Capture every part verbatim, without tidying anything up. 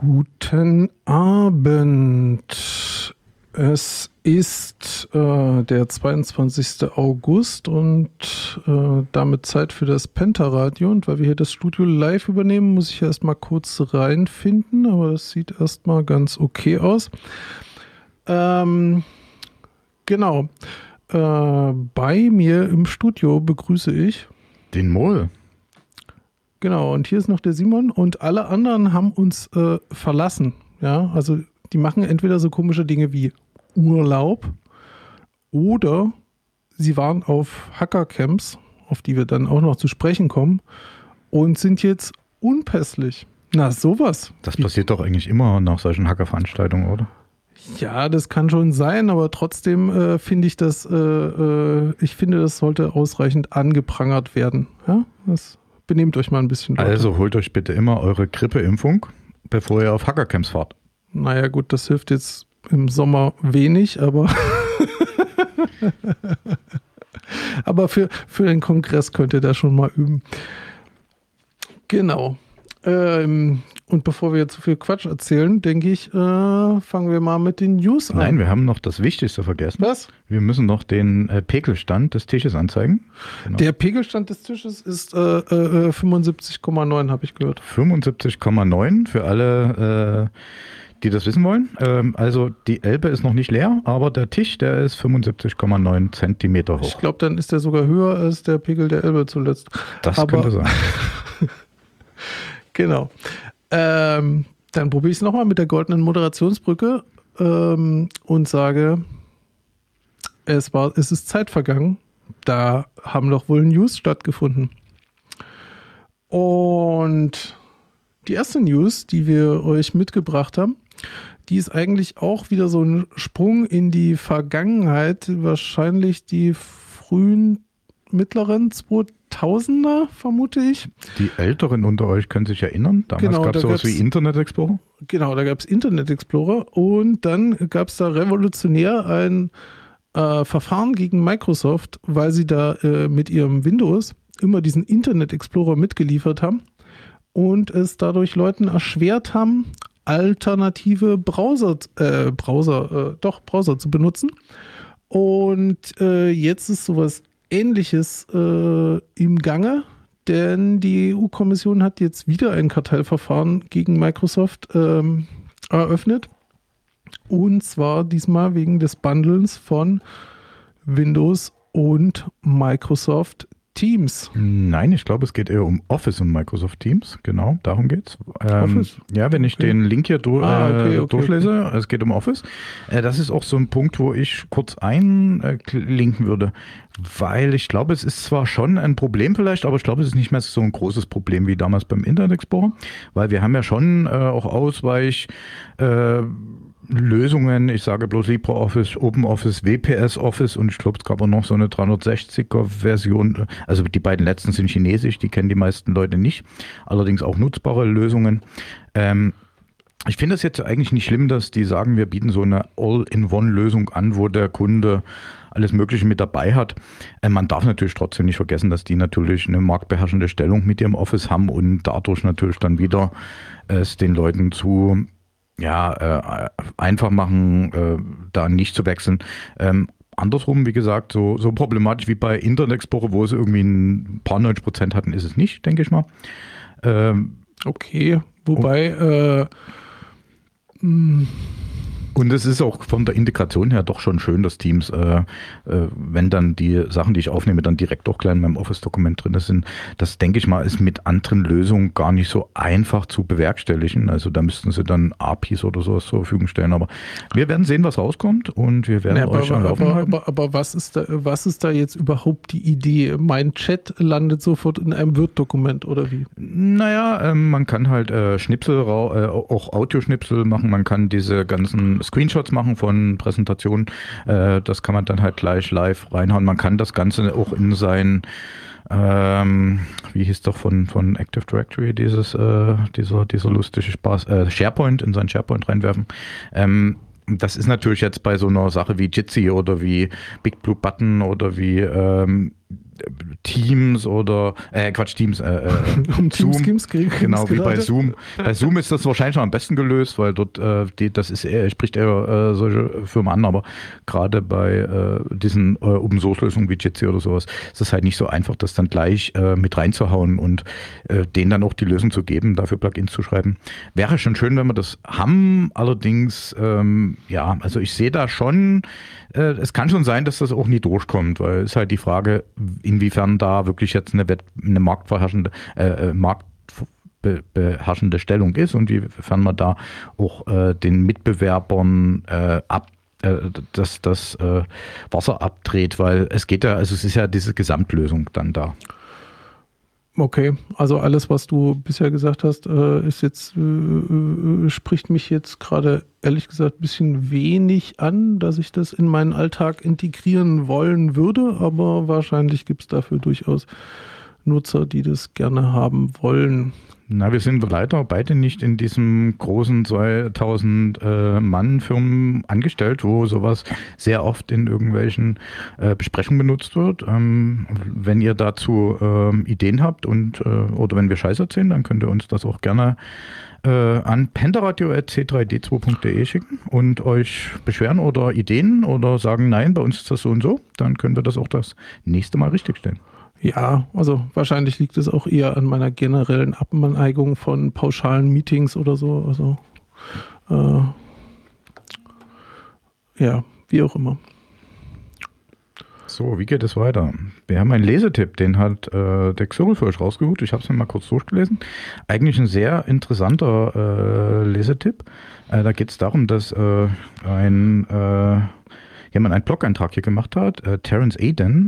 Guten Abend. Es ist äh, der zweiundzwanzigster August und äh, damit Zeit für das Penta-Radio. Und weil wir hier das Studio live übernehmen, muss ich erstmal kurz reinfinden, aber das sieht erstmal ganz okay aus. Ähm, genau. Äh, bei mir im Studio begrüße ich den Mol. Genau, und hier ist noch der Simon und alle anderen haben uns äh, verlassen. Ja, also die machen entweder so komische Dinge wie Urlaub oder sie waren auf Hackercamps, auf die wir dann auch noch zu sprechen kommen, und sind jetzt unpässlich. Na, sowas. Das passiert doch eigentlich immer nach solchen Hackerveranstaltungen, oder? Ja, das kann schon sein, aber trotzdem äh, finde ich das, äh, äh, ich finde, das sollte ausreichend angeprangert werden. Ja, das benehmt euch mal ein bisschen. Leute. Also holt euch bitte immer eure Grippeimpfung, bevor ihr auf Hackercamps fahrt. Naja gut, das hilft jetzt im Sommer wenig, aber, aber für, für den Kongress könnt ihr da schon mal üben. Genau. Ähm, und bevor wir jetzt zu viel Quatsch erzählen, denke ich, äh, fangen wir mal mit den News an. Nein, wir haben noch das Wichtigste vergessen. Was? Wir müssen noch den äh, Pegelstand des Tisches anzeigen. Genau. Der Pegelstand des Tisches ist äh, äh, fünfundsiebzig Komma neun, habe ich gehört. fünfundsiebzig Komma neun für alle, äh, die das wissen wollen. Ähm, also die Elbe ist noch nicht leer, aber der Tisch, der ist fünfundsiebzig Komma neun Zentimeter hoch. Ich glaube, dann ist der sogar höher als der Pegel der Elbe zuletzt. Das aber könnte sein. Genau. Ähm, dann probiere ich es nochmal mit der goldenen Moderationsbrücke ähm, und sage, es, war, es ist Zeit vergangen. Da haben doch wohl News stattgefunden. Und die erste News, die wir euch mitgebracht haben, die ist eigentlich auch wieder so ein Sprung in die Vergangenheit, wahrscheinlich die frühen, mittleren zweitausender, vermute ich. Die Älteren unter euch können sich erinnern. Damals genau, gab es da sowas wie Internet Explorer. Genau, da gab es Internet Explorer und dann gab es da revolutionär ein äh, Verfahren gegen Microsoft, weil sie da äh, mit ihrem Windows immer diesen Internet Explorer mitgeliefert haben und es dadurch Leuten erschwert haben, alternative Browser, äh, Browser, äh, doch Browser zu benutzen. Und äh, jetzt ist sowas Ähnliches äh, im Gange, denn die E U-Kommission hat jetzt wieder ein Kartellverfahren gegen Microsoft ähm, eröffnet. Und zwar diesmal wegen des Bundlens von Windows und Microsoft Teams. Nein, ich glaube, es geht eher um Office und Microsoft Teams. Genau, darum geht's. Ähm, Office? Ja, wenn ich Okay. den Link hier du, Ah, okay, äh, okay, durchlese, es geht um Office. Äh, das ist auch so ein Punkt, wo ich kurz einlinken würde, weil ich glaube, es ist zwar schon ein Problem vielleicht, aber ich glaube, es ist nicht mehr so ein großes Problem wie damals beim Internet Explorer, weil wir haben ja schon äh, auch Ausweich äh, Lösungen, ich sage bloß LibreOffice, OpenOffice, W P S Office und ich glaube, es gab auch noch so eine dreihundertsechziger Version. Also die beiden letzten sind chinesisch, die kennen die meisten Leute nicht. Allerdings auch nutzbare Lösungen. Ähm, ich finde es jetzt eigentlich nicht schlimm, dass die sagen, wir bieten so eine All-in-One-Lösung an, wo der Kunde alles Mögliche mit dabei hat. Äh, man darf natürlich trotzdem nicht vergessen, dass die natürlich eine marktbeherrschende Stellung mit ihrem Office haben und dadurch natürlich dann wieder es den Leuten zu ja, äh, einfach machen, äh, da nicht zu wechseln. Ähm, andersrum, wie gesagt, so, so problematisch wie bei Internet Explorer, wo es irgendwie ein paar neunzig Prozent hatten, ist es nicht, denke ich mal. Ähm, Okay, wobei äh, mh, Und es ist auch von der Integration her doch schon schön, dass Teams, äh, äh, wenn dann die Sachen, die ich aufnehme, dann direkt auch gleich in meinem Office-Dokument drin sind. Das, denke ich mal, ist mit anderen Lösungen gar nicht so einfach zu bewerkstelligen. Also da müssten sie dann A P Is oder sowas zur Verfügung stellen. Aber wir werden sehen, was rauskommt und wir werden na, euch aber, am Laufen aber, halten. aber, aber was ist da, was ist da jetzt überhaupt die Idee? Mein Chat landet sofort in einem Word-Dokument oder wie? Naja, ähm, man kann halt äh, Schnipsel, rau- äh, auch Audioschnipsel machen. Man kann diese ganzen Screenshots machen von Präsentationen. Äh, das kann man dann halt gleich live reinhauen. Man kann das Ganze auch in sein, ähm, wie hieß doch von, von Active Directory, dieses, äh, dieser, dieser lustige Spaß, äh, SharePoint, in sein SharePoint reinwerfen. Ähm, das ist natürlich jetzt bei so einer Sache wie Jitsi oder wie Big Blue Button oder wie ähm, Teams oder, äh, Quatsch, Teams, äh, äh, um Zoom. Teams Genau, wie bei Zoom. Bei Zoom ist das wahrscheinlich noch am besten gelöst, weil dort, äh, die, das ist eher, spricht eher äh, solche Firmen an, aber gerade bei äh, diesen äh, Open-Source-Lösungen wie Jitsi oder sowas, ist es halt nicht so einfach, das dann gleich äh, mit reinzuhauen und äh, denen dann auch die Lösung zu geben, dafür Plugins zu schreiben. Wäre schon schön, wenn wir das haben, allerdings, ähm, ja, also ich sehe da schon, äh, es kann schon sein, dass das auch nie durchkommt, weil es halt die Frage, inwiefern da wirklich jetzt eine, Wett, eine marktverherrschende, äh, marktbeherrschende Stellung ist und inwiefern man da auch äh, den Mitbewerbern äh, ab dass das äh, Wasser abdreht, weil es geht ja, also es ist ja diese Gesamtlösung dann da. Okay, also alles, was du bisher gesagt hast, äh, ist jetzt, äh, spricht mich jetzt gerade ehrlich gesagt ein bisschen wenig an, dass ich das in meinen Alltag integrieren wollen würde, aber wahrscheinlich gibt es dafür durchaus Nutzer, die das gerne haben wollen. Na, wir sind leider beide nicht in diesem großen zweitausend äh, Mann Firmen angestellt, wo sowas sehr oft in irgendwelchen äh, Besprechungen benutzt wird. Ähm, wenn ihr dazu ähm, Ideen habt und äh, oder wenn wir Scheiß erzählen, dann könnt ihr uns das auch gerne äh, an pentaradio at c drei d zwei punkt de schicken und euch beschweren oder Ideen oder sagen, nein, bei uns ist das so und so. Dann können wir das auch das nächste Mal richtigstellen. Ja, also wahrscheinlich liegt es auch eher an meiner generellen Abneigung von pauschalen Meetings oder so. Also äh, ja, wie auch immer. So, wie geht es weiter? Wir haben einen Lesetipp, den hat äh, der Xyril für euch rausgesucht. Ich habe es mir mal kurz durchgelesen. Eigentlich ein sehr interessanter äh, Lesetipp. Äh, da geht es darum, dass äh, ein äh, jemand einen Blog-Eintrag hier gemacht hat, äh, Terence Aden.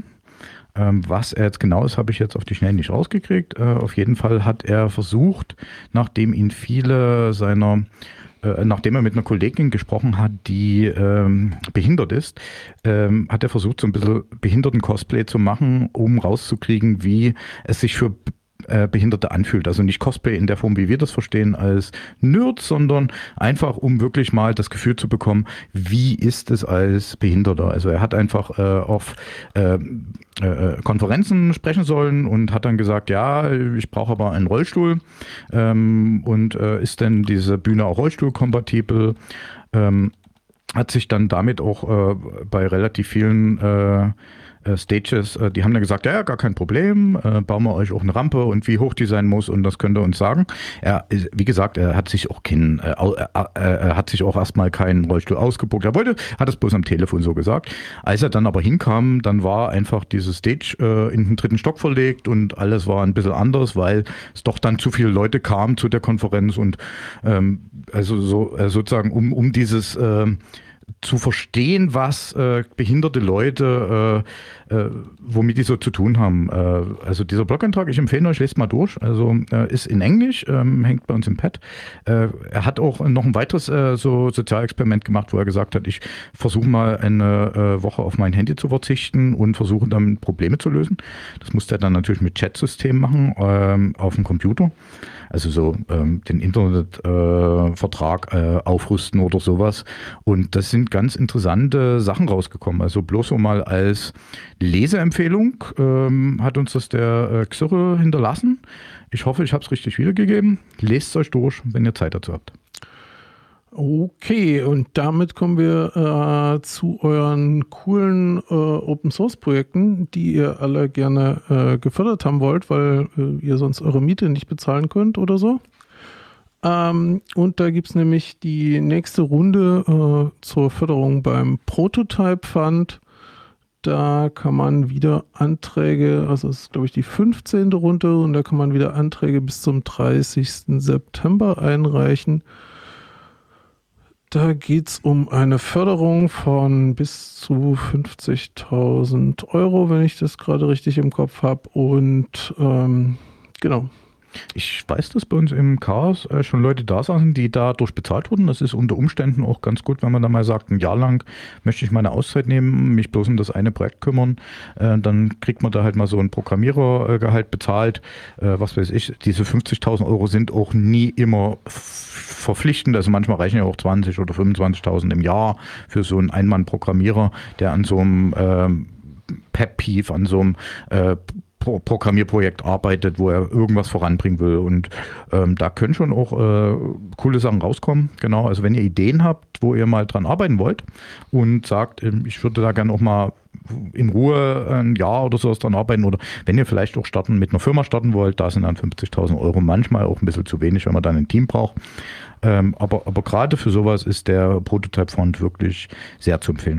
Was er jetzt genau ist, habe ich jetzt auf die Schnelle nicht rausgekriegt. Auf jeden Fall hat er versucht, nachdem ihn viele seiner, nachdem er mit einer Kollegin gesprochen hat, die ähm, behindert ist, ähm, hat er versucht, so ein bisschen Behinderten-Cosplay zu machen, um rauszukriegen, wie es sich für Behinderte anfühlt. Also nicht Cosplay in der Form, wie wir das verstehen, als Nerds, sondern einfach, um wirklich mal das Gefühl zu bekommen, wie ist es als Behinderter. Also er hat einfach äh, auf äh, äh, Konferenzen sprechen sollen und hat dann gesagt, ja, ich brauche aber einen Rollstuhl. Ähm, und äh, ist denn diese Bühne auch rollstuhlkompatibel? Ähm, hat sich dann damit auch äh, bei relativ vielen äh, Stages, die haben dann gesagt, ja, gar kein Problem, äh, bauen wir euch auch eine Rampe und wie hoch die sein muss und das könnt ihr uns sagen. Er, wie gesagt, er hat sich auch kein, äh, äh, er hat sich auch erstmal keinen Rollstuhl ausgebucht. Er wollte, hat es bloß am Telefon so gesagt. Als er dann aber hinkam, dann war einfach diese Stage äh, in den dritten Stock verlegt und alles war ein bisschen anders, weil es doch dann zu viele Leute kamen zu der Konferenz und ähm, also so äh, sozusagen um, um dieses äh, zu verstehen, was äh, behinderte Leute, äh, äh, womit die so zu tun haben. Äh, also dieser Blog-Eintrag, ich empfehle euch, lest mal durch. Also äh, ist in Englisch, ähm, hängt bei uns im Pad. Äh, er hat auch noch ein weiteres äh, so Sozialexperiment gemacht, wo er gesagt hat, ich versuche mal eine äh, Woche auf mein Handy zu verzichten und versuche damit Probleme zu lösen. Das musste er dann natürlich mit Chat-System machen, ähm, auf dem Computer. Also so ähm, den Internetvertrag äh, äh, aufrüsten oder sowas. Und das sind ganz interessante Sachen rausgekommen. Also bloß so mal als Leseempfehlung ähm, hat uns das der äh, Xyril hinterlassen. Ich hoffe, ich habe es richtig wiedergegeben. Lest es euch durch, wenn ihr Zeit dazu habt. Okay, und damit kommen wir äh, zu euren coolen äh, Open-Source-Projekten, die ihr alle gerne äh, gefördert haben wollt, weil äh, ihr sonst eure Miete nicht bezahlen könnt oder so. Ähm, und da gibt es nämlich die nächste Runde äh, zur Förderung beim Prototype Fund. Da kann man wieder Anträge, also das ist glaube ich die fünfzehnte Runde, und da kann man wieder Anträge bis zum dreißigsten September einreichen. Da geht es um eine Förderung von bis zu fünfzigtausend Euro, wenn ich das gerade richtig im Kopf habe. Und ähm, genau. Ich weiß, dass bei uns im Chaos äh, schon Leute da saßen, die dadurch bezahlt wurden. Das ist unter Umständen auch ganz gut, wenn man da mal sagt, ein Jahr lang möchte ich meine Auszeit nehmen, mich bloß um das eine Projekt kümmern. Äh, dann kriegt man da halt mal so ein Programmierergehalt bezahlt. Äh, was weiß ich, diese fünfzigtausend Euro sind auch nie immer verpflichtend. Also manchmal reichen ja auch zwanzig oder fünfundzwanzigtausend im Jahr für so einen Einmann-Programmierer, der an so einem ähm, Pet Peeve an so einem äh, Pro- Programmierprojekt arbeitet, wo er irgendwas voranbringen will. Und ähm, da können schon auch äh, coole Sachen rauskommen. Genau, also wenn ihr Ideen habt, wo ihr mal dran arbeiten wollt und sagt, ähm, ich würde da gerne auch mal in Ruhe ein Jahr oder sowas dran arbeiten, oder wenn ihr vielleicht auch starten mit einer Firma starten wollt, da sind dann fünfzigtausend Euro manchmal auch ein bisschen zu wenig, wenn man dann ein Team braucht. Ähm, aber, aber gerade für sowas ist der Prototype Fund wirklich sehr zu empfehlen.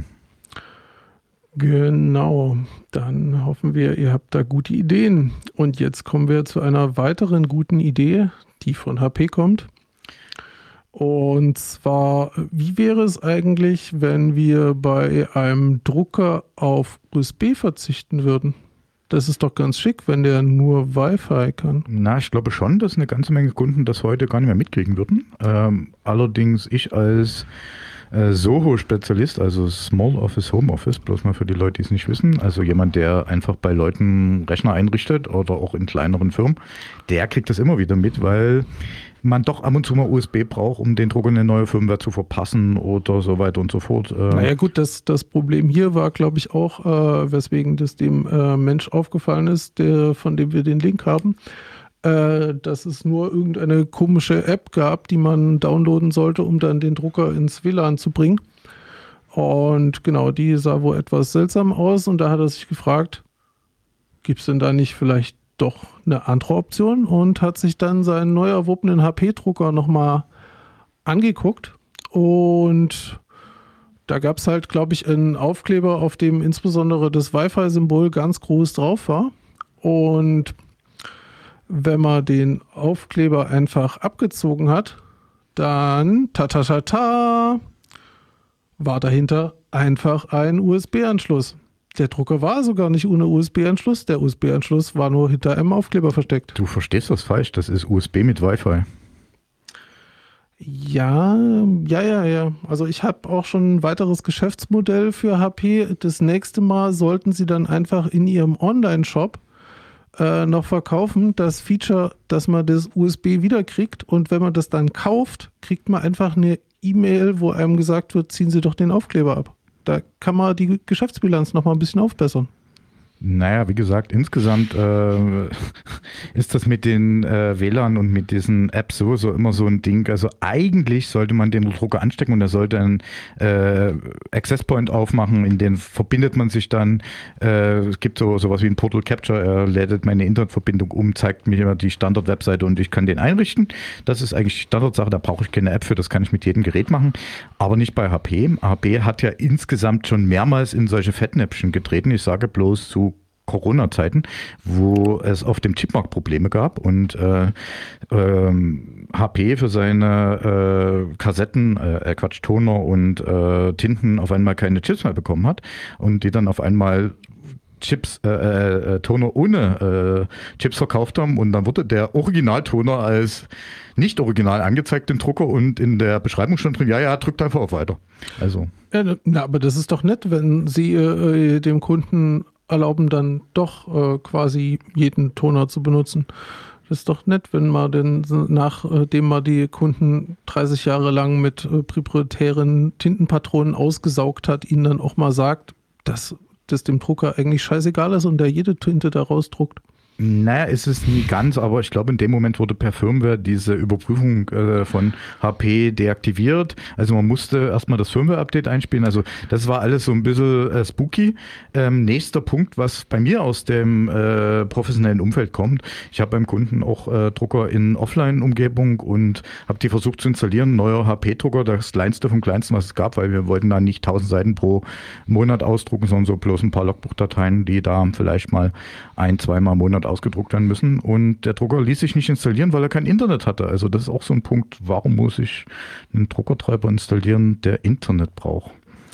Genau, dann hoffen wir, ihr habt da gute Ideen. Und jetzt kommen wir zu einer weiteren guten Idee, die von H P kommt. Und zwar, wie wäre es eigentlich, wenn wir bei einem Drucker auf U S B verzichten würden? Das ist doch ganz schick, wenn der nur Wi-Fi kann. Na, ich glaube schon, dass eine ganze Menge Kunden das heute gar nicht mehr mitkriegen würden. Ähm, allerdings ich als äh, Soho-Spezialist, also Small Office, Home Office, bloß mal für die Leute, die es nicht wissen, also jemand, der einfach bei Leuten Rechner einrichtet oder auch in kleineren Firmen, der kriegt das immer wieder mit, weil man doch ab und zu mal U S B braucht, um den Drucker in eine neue Firmware zu verpassen oder so weiter und so fort. Naja gut, das, das Problem hier war, glaube ich, auch, äh, weswegen das dem äh, Mensch aufgefallen ist, der, von dem wir den Link haben, äh, dass es nur irgendeine komische App gab, die man downloaden sollte, um dann den Drucker ins W L A N zu bringen. Und genau, die sah wohl etwas seltsam aus und da hat er sich gefragt, gibt es denn da nicht vielleicht doch eine andere Option, und hat sich dann seinen neu erworbenen H P-Drucker nochmal angeguckt, und da gab es halt, glaube ich, einen Aufkleber, auf dem insbesondere das Wi-Fi-Symbol ganz groß drauf war, und wenn man den Aufkleber einfach abgezogen hat, dann ta ta ta ta war dahinter einfach ein U S B-Anschluss. Der Drucker war sogar nicht ohne U S B-Anschluss. Der U S B-Anschluss war nur hinter einem Aufkleber versteckt. Du verstehst das falsch. Das ist U S B mit Wi-Fi. Ja, ja, ja, ja. Also ich habe auch schon ein weiteres Geschäftsmodell für H P. Das nächste Mal sollten sie dann einfach in ihrem Online-Shop äh, noch verkaufen, das Feature, dass man das U S B wiederkriegt. Und wenn man das dann kauft, kriegt man einfach eine E-Mail, wo einem gesagt wird, ziehen Sie doch den Aufkleber ab. Da kann man die Geschäftsbilanz noch mal ein bisschen aufbessern. Naja, wie gesagt, insgesamt äh, ist das mit den äh, W L A N und mit diesen Apps sowieso immer so ein Ding. Also eigentlich sollte man den Drucker anstecken und er sollte einen äh, Access Point aufmachen, in den verbindet man sich dann. Äh, es gibt so sowas wie ein Portal Capture, er lädt meine Internetverbindung um, zeigt mir immer die Standard-Webseite und ich kann den einrichten. Das ist eigentlich die Standardsache, da brauche ich keine App für, das kann ich mit jedem Gerät machen, aber nicht bei H P. H P hat ja insgesamt schon mehrmals in solche Fettnäpfchen getreten. Ich sage bloß zu Corona-Zeiten, wo es auf dem Chipmarkt Probleme gab und äh, ähm, H P für seine äh, Kassetten, äh, Quatsch, Toner und äh, Tinten auf einmal keine Chips mehr bekommen hat und die dann auf einmal Chips, äh, äh, Toner ohne äh, Chips verkauft haben, und dann wurde der Originaltoner als nicht original angezeigt im Drucker und in der Beschreibung stand drin, ja, ja, drückt einfach auf Weiter. Also. Ja, na, aber das ist doch nett, wenn Sie äh, dem Kunden erlauben, dann doch äh, quasi jeden Toner zu benutzen. Das ist doch nett, wenn man denn, nachdem man die Kunden dreißig Jahre lang mit äh, proprietären Tintenpatronen ausgesaugt hat, ihnen dann auch mal sagt, dass das dem Drucker eigentlich scheißegal ist und der jede Tinte daraus druckt. Naja, ist es nie ganz, aber ich glaube, in dem Moment wurde per Firmware diese Überprüfung äh, von H P deaktiviert. Also man musste erstmal das Firmware-Update einspielen. Also das war alles so ein bisschen äh, spooky. Ähm, nächster Punkt, was bei mir aus dem äh, professionellen Umfeld kommt. Ich habe beim Kunden auch äh, Drucker in Offline-Umgebung und habe die versucht zu installieren. Neuer H P-Drucker, das kleinste vom kleinsten, was es gab, weil wir wollten da nicht tausend Seiten pro Monat ausdrucken, sondern so bloß ein paar Logbuchdateien, die da vielleicht mal ein, zweimal im Monat ausgedruckt werden müssen, und der Drucker ließ sich nicht installieren, weil er kein Internet hatte. Also das ist auch so ein Punkt, warum muss ich einen Druckertreiber installieren, der Internet braucht?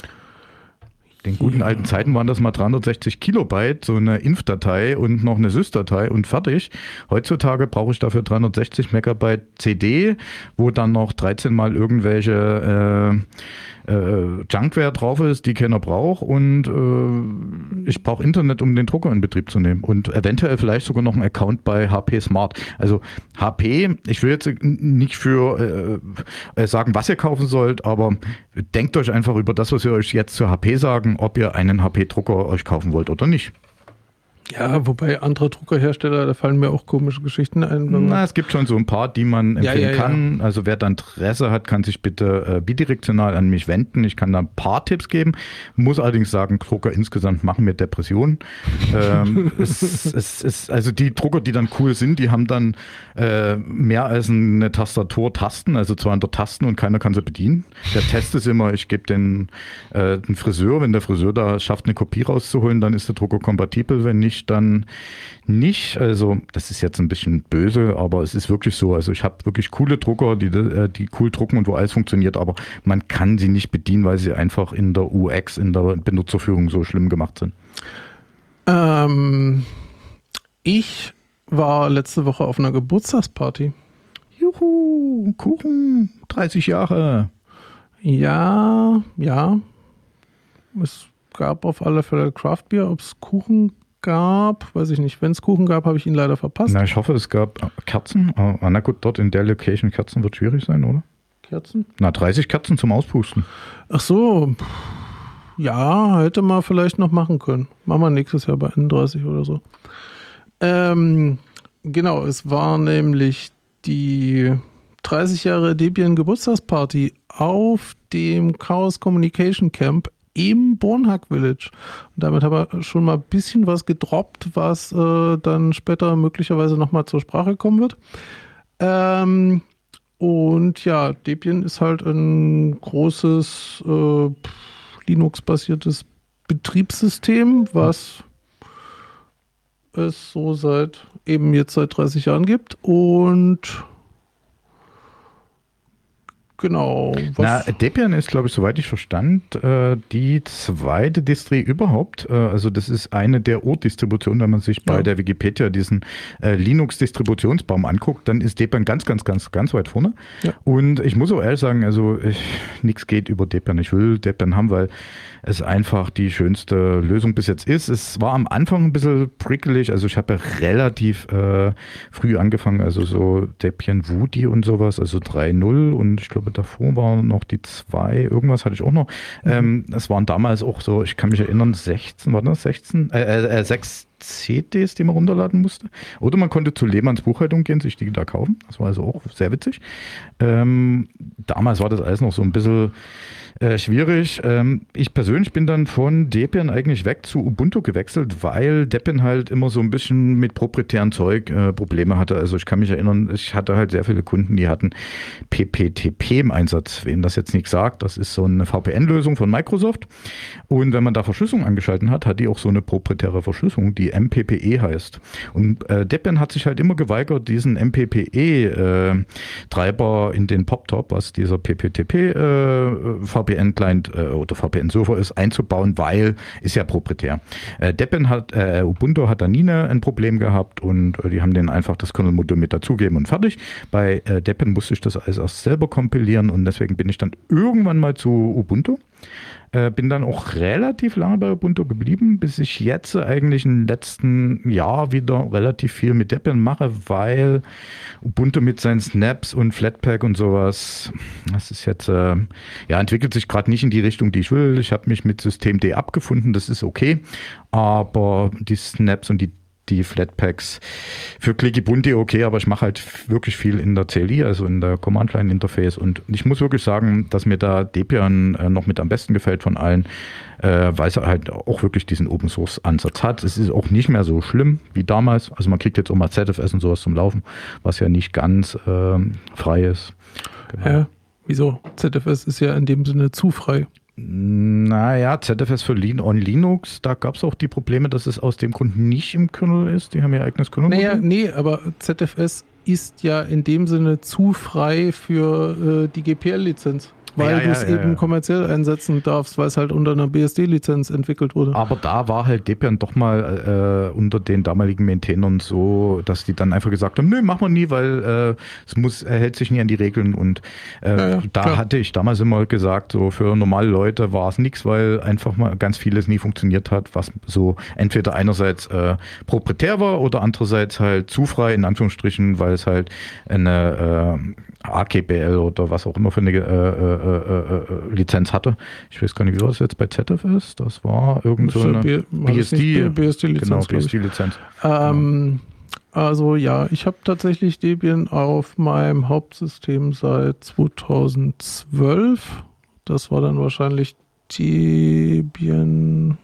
In den guten ja. alten Zeiten waren das mal dreihundertsechzig Kilobyte, so eine Inf-Datei und noch eine Sys-Datei und fertig. Heutzutage brauche ich dafür dreihundertsechzig Megabyte C D, wo dann noch dreizehn mal irgendwelche äh, äh, Junkware drauf ist, die keiner braucht, und äh, ich brauche Internet, um den Drucker in Betrieb zu nehmen und eventuell vielleicht sogar noch einen Account bei H P Smart. Also H P, ich will jetzt nicht für äh, sagen, was ihr kaufen sollt, aber denkt euch einfach über das, was wir euch jetzt zu H P sagen, sagen, ob ihr einen H P-Drucker euch kaufen wollt oder nicht. Ja, wobei andere Druckerhersteller, da fallen mir auch komische Geschichten ein. Na, es gibt schon so ein paar, die man empfehlen ja, ja, kann. ja. Also wer da Interesse hat, kann sich bitte äh, bidirektional an mich wenden. Ich kann da ein paar Tipps geben. Muss allerdings sagen, Drucker insgesamt machen mir Depressionen. ähm, es, es ist, also die Drucker, die dann cool sind, die haben dann äh, mehr als eine Tastatur Tasten, also zweihundert Tasten und keiner kann sie bedienen. Der Test ist immer, ich gebe den, äh, den Friseur, wenn der Friseur da schafft, eine Kopie rauszuholen, dann ist der Drucker kompatibel. Wenn nicht, dann nicht. Also das ist jetzt ein bisschen böse, aber es ist wirklich so. Also ich habe wirklich coole Drucker, die, die cool drucken und wo alles funktioniert, aber man kann sie nicht bedienen, weil sie einfach in der U X, in der Benutzerführung so schlimm gemacht sind. Ähm, ich war letzte Woche auf einer Geburtstagsparty. Juhu, Kuchen, dreißig Jahre. Ja, ja. Es gab auf alle Fälle Craftbier. Ob es Kuchen gab, weiß ich nicht. Wenn es Kuchen gab, habe ich ihn leider verpasst. Na, ich hoffe, es gab Kerzen. Ah, na gut, dort in der Location Kerzen wird schwierig sein, oder? Kerzen? Na, dreißig Kerzen zum Auspusten. Ach so. Ja, hätte man vielleicht noch machen können. Machen wir nächstes Jahr bei einunddreißig oder so. Ähm, genau, es war nämlich die dreißig Jahre Debian Geburtstagsparty auf dem Chaos Communication Camp im Bornhack Village. Und damit haben wir schon mal ein bisschen was gedroppt, was äh, dann später möglicherweise nochmal zur Sprache kommen wird. Ähm, und ja, Debian ist halt ein großes äh, Linux-basiertes Betriebssystem, was es so seit eben jetzt seit dreißig Jahren gibt. Und genau. Was? Na, Debian ist, glaube ich, soweit ich verstand, äh, die zweite Distri überhaupt. Äh, also das ist eine der Urdistributionen, wenn man sich bei ja. der Wikipedia diesen äh, Linux-Distributionsbaum anguckt, dann ist Debian ganz, ganz, ganz, ganz weit vorne. Ja. Und ich muss auch ehrlich sagen, also nichts geht über Debian. Ich will Debian haben, weil es einfach die schönste Lösung bis jetzt ist. Es war am Anfang ein bisschen prickelig, also ich habe ja relativ äh, früh angefangen, also so Debian Woody und sowas, also drei Punkt null und ich glaube davor war noch die zwei, irgendwas hatte ich auch noch. Mhm. Ähm, das waren damals auch so, ich kann mich erinnern, sechzehn, war das sechzehn? Äh, äh, sechs C Ds, die man runterladen musste. Oder man konnte zu Lehmanns Buchhaltung gehen, sich die da kaufen. Das war also auch sehr witzig. Ähm, damals war das alles noch so ein bisschen Äh, schwierig. Ähm, ich persönlich bin dann von Debian eigentlich weg zu Ubuntu gewechselt, weil Debian halt immer so ein bisschen mit proprietären Zeug äh, Probleme hatte. Also ich kann mich erinnern, ich hatte halt sehr viele Kunden, die hatten P P T P im Einsatz. Wem das jetzt nichts sagt, das ist so eine V P N-Lösung von Microsoft. Und wenn man da Verschlüsselung angeschaltet hat, hat die auch so eine proprietäre Verschlüsselung, die M P P E heißt. Und äh, Debian hat sich halt immer geweigert, diesen M P P E-Treiber äh, in den PopTop, was dieser P P T P äh, V P N-Client äh, oder V P N-Server ist, einzubauen, weil ist ja proprietär. Äh, Debian hat, äh, Ubuntu hat da nie eine, ein Problem gehabt und äh, die haben denen einfach das Kernel-Modul mit dazugegeben und fertig. Bei äh, Debian musste ich das alles erst selber kompilieren und deswegen bin ich dann irgendwann mal zu Ubuntu. Äh, bin dann auch relativ lange bei Ubuntu geblieben, bis ich jetzt eigentlich im letzten Jahr wieder relativ viel mit Debian mache, weil Ubuntu mit seinen Snaps und Flatpak und sowas, das ist jetzt, äh, ja, entwickelt sich gerade nicht in die Richtung, die ich will. Ich habe mich mit Systemd abgefunden, das ist okay, aber die Snaps und die die Flatpaks für ClickUbuntu okay, aber ich mache halt wirklich viel in der C L I, also in der Command-Line-Interface und ich muss wirklich sagen, dass mir da Debian äh, noch mit am besten gefällt von allen, äh, weil es halt auch wirklich diesen Open-Source-Ansatz hat. Es ist auch nicht mehr so schlimm wie damals, also man kriegt jetzt auch mal Z F S und sowas zum Laufen, was ja nicht ganz äh, frei ist. Genau. Ja, wieso? Z F S ist ja in dem Sinne zu frei. Naja, Z F S für Lin on Linux, da gab es auch die Probleme, dass es aus dem Grund nicht im Kernel ist. Die haben ihr eigenes Kernel. Naja, nee, aber Z F S ist ja in dem Sinne zu frei für äh, die G P L-Lizenz. Weil ja, du es ja, ja, eben ja. kommerziell einsetzen darfst, weil es halt unter einer B S D-Lizenz entwickelt wurde. Aber da war halt Debian doch mal äh, unter den damaligen Maintainern so, dass die dann einfach gesagt haben, nö, machen wir nie, weil äh, es muss, er hält sich nie an die Regeln. Und äh, ja, ja, da klar. hatte ich damals immer gesagt, so für normale Leute war es nichts, weil einfach mal ganz vieles nie funktioniert hat, was so entweder einerseits äh, proprietär war oder andererseits halt zu frei, in Anführungsstrichen, weil es halt eine äh, A G B L oder was auch immer für eine äh, äh, äh, Lizenz hatte. Ich weiß gar nicht, wie das jetzt bei Z F ist. Das war irgend so eine B- B S D, B S D-Lizenz. genau, B S D-Lizenz. Ähm, also ja, ich habe tatsächlich Debian auf meinem Hauptsystem seit zweitausendzwölf. Das war dann wahrscheinlich Debian,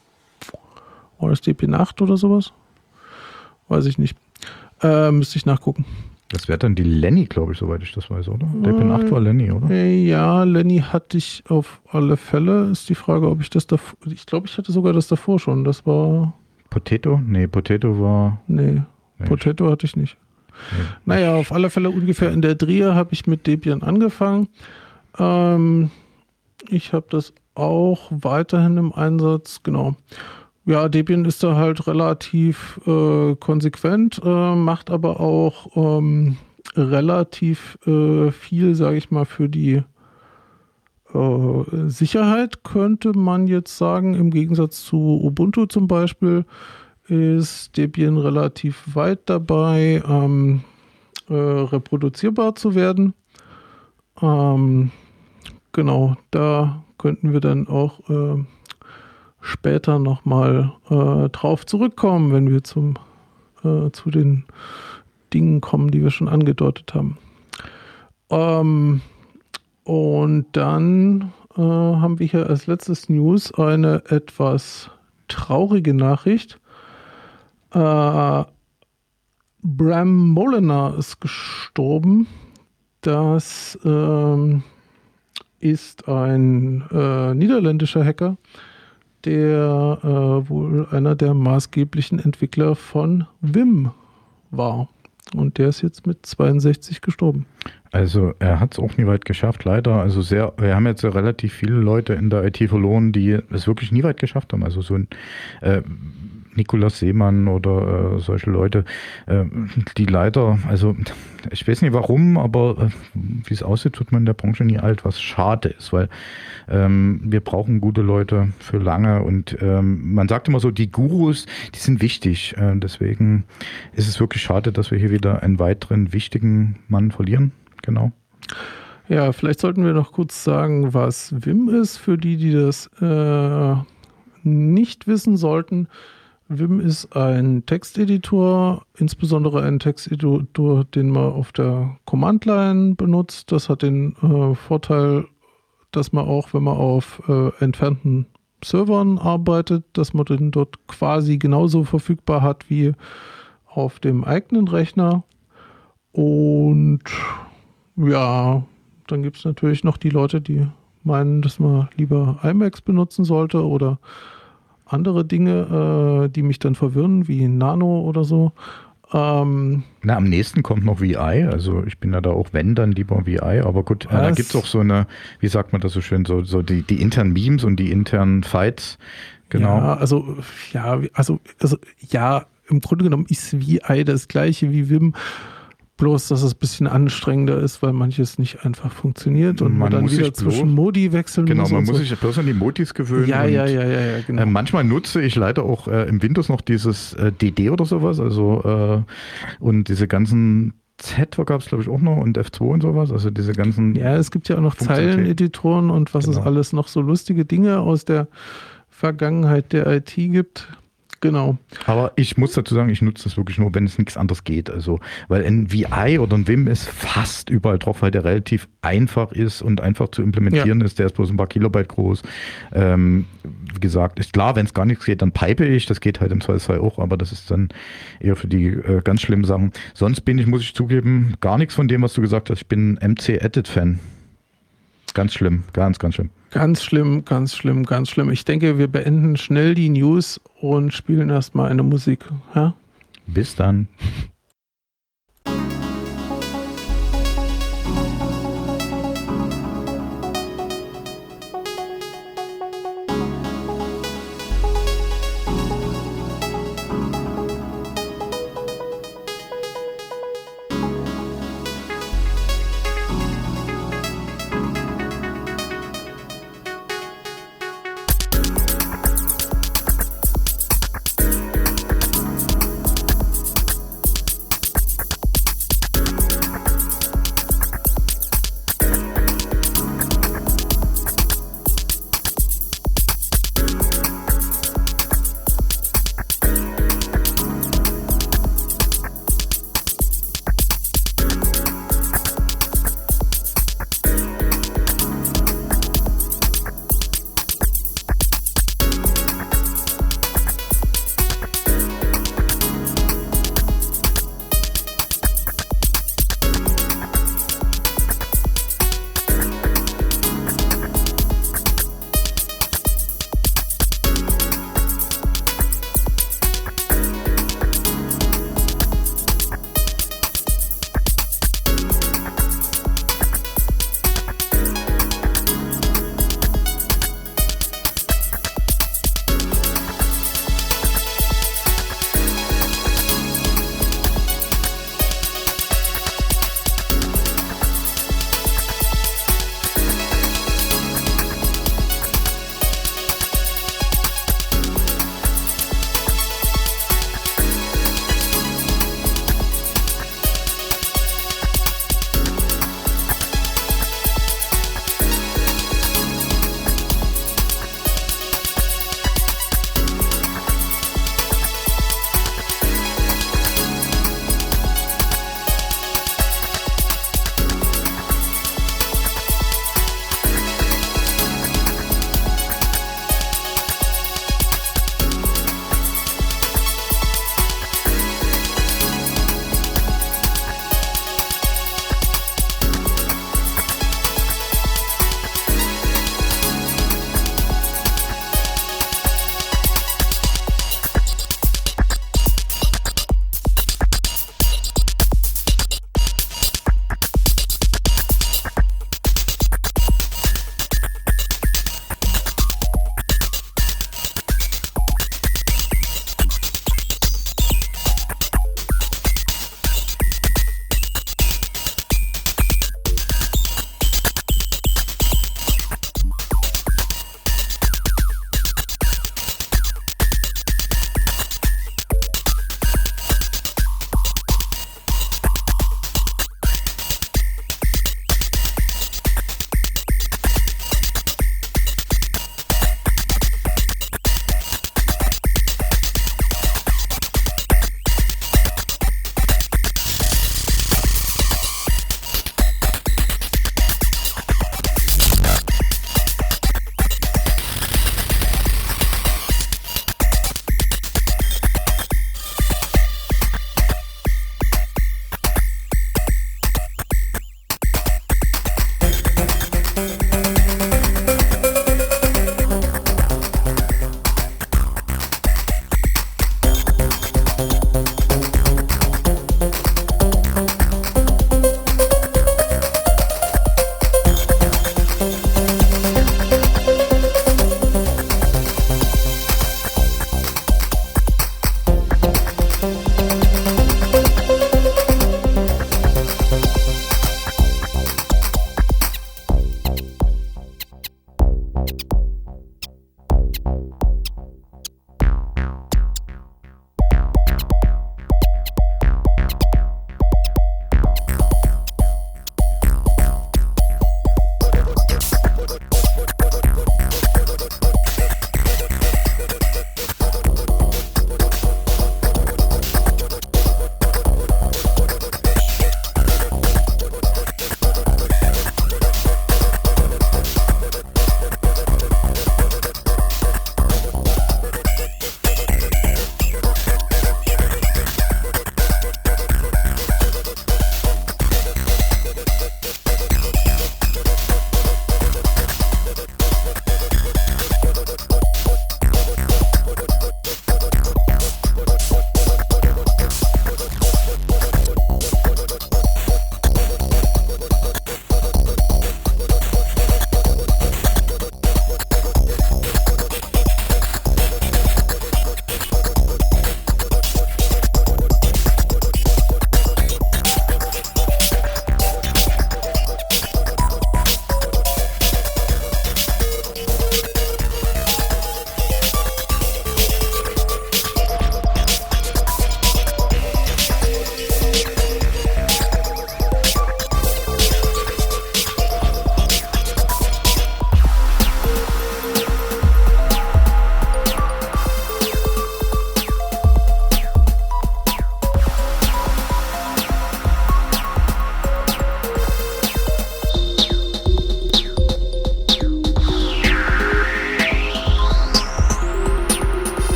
war das Debian acht oder sowas? Weiß ich nicht. Äh, müsste ich nachgucken. Das wäre dann die Lenny, glaube ich, soweit ich das weiß, oder? Debian acht war Lenny, oder? Ja, Lenny hatte ich auf alle Fälle. Ist die Frage, ob ich das davor, ich glaube, ich hatte sogar das davor schon. Das war... Potato? Nee, Potato war... Nee, nee. Potato hatte ich nicht. Nee. Naja, auf alle Fälle ungefähr in der Drehe habe ich mit Debian angefangen. Ähm, ich habe das auch weiterhin im Einsatz, genau. Ja, Debian ist da halt relativ äh, konsequent, äh, macht aber auch ähm, relativ äh, viel, sage ich mal, für die äh, Sicherheit, könnte man jetzt sagen. Im Gegensatz zu Ubuntu zum Beispiel ist Debian relativ weit dabei, ähm, äh, reproduzierbar zu werden. Ähm, genau, da könnten wir dann auch äh, später nochmal äh, drauf zurückkommen, wenn wir zum, äh, zu den Dingen kommen, die wir schon angedeutet haben. Ähm, und dann äh, haben wir hier als letztes News eine etwas traurige Nachricht. Äh, Bram Mollenaar ist gestorben. Das ähm, ist ein äh, niederländischer Hacker, der äh, wohl einer der maßgeblichen Entwickler von Vim war. Und der ist jetzt mit zweiundsechzig gestorben. Also er hat es auch nie weit geschafft, leider. Also sehr, wir haben jetzt relativ viele Leute in der I T verloren, die es wirklich nie weit geschafft haben. Also so ein äh, Nikolaus Seemann oder äh, solche Leute, äh, die leider, also ich weiß nicht warum, aber äh, wie es aussieht, wird man in der Branche nie alt, was schade ist, weil ähm, wir brauchen gute Leute für lange und ähm, man sagt immer so, die Gurus, die sind wichtig. Äh, deswegen ist es wirklich schade, dass wir hier wieder einen weiteren wichtigen Mann verlieren. Genau. Ja, vielleicht sollten wir noch kurz sagen, was Vim ist, für die, die das äh, nicht wissen sollten. Vim ist ein Texteditor, insbesondere ein Texteditor, den man auf der Command-Line benutzt. Das hat den äh, Vorteil, dass man auch, wenn man auf äh, entfernten Servern arbeitet, dass man den dort quasi genauso verfügbar hat wie auf dem eigenen Rechner. Und ja, dann gibt es natürlich noch die Leute, die meinen, dass man lieber Emacs benutzen sollte oder andere Dinge, äh, die mich dann verwirren, wie Nano oder so. Ähm, Na, am nächsten kommt noch V I, also ich bin ja da auch, wenn, dann lieber V I, aber gut, äh, da gibt es auch so eine, wie sagt man das so schön, so, so die, die internen Memes und die internen Fights, genau. Ja, also, ja, also, also, ja, im Grunde genommen ist V I das gleiche wie Vim, bloß, dass es ein bisschen anstrengender ist, weil manches nicht einfach funktioniert und man, man dann wieder zwischen Modi wechseln genau, muss. Genau, man muss so. sich bloß an die Modis gewöhnen. Ja, und, ja, ja, ja, ja, genau. Äh, manchmal nutze ich leider auch äh, im Windows noch dieses äh, D D oder sowas, also äh, und diese ganzen Z gab es, glaube ich, auch noch und F zwei und sowas, also diese ganzen... Ja, es gibt ja auch noch Zeileneditoren und was genau. es alles noch so lustige Dinge aus der Vergangenheit der I T gibt. Genau. Aber ich muss dazu sagen, ich nutze das wirklich nur, wenn es nichts anderes geht. Also, weil ein V I oder ein Vim ist fast überall drauf, weil der relativ einfach ist und einfach zu implementieren ja. ist. Der ist bloß ein paar Kilobyte groß. Ähm, wie gesagt, ist klar, wenn es gar nichts geht, dann pipe ich. Das geht halt im Zweifelsfall auch, aber das ist dann eher für die äh, ganz schlimmen Sachen. Sonst bin ich, muss ich zugeben, gar nichts von dem, was du gesagt hast. Ich bin M C-Edit-Fan. Ganz schlimm, ganz, ganz schlimm. Ganz schlimm, ganz schlimm, ganz schlimm. Ich denke, wir beenden schnell die News und spielen erstmal eine Musik. Ja? Bis dann.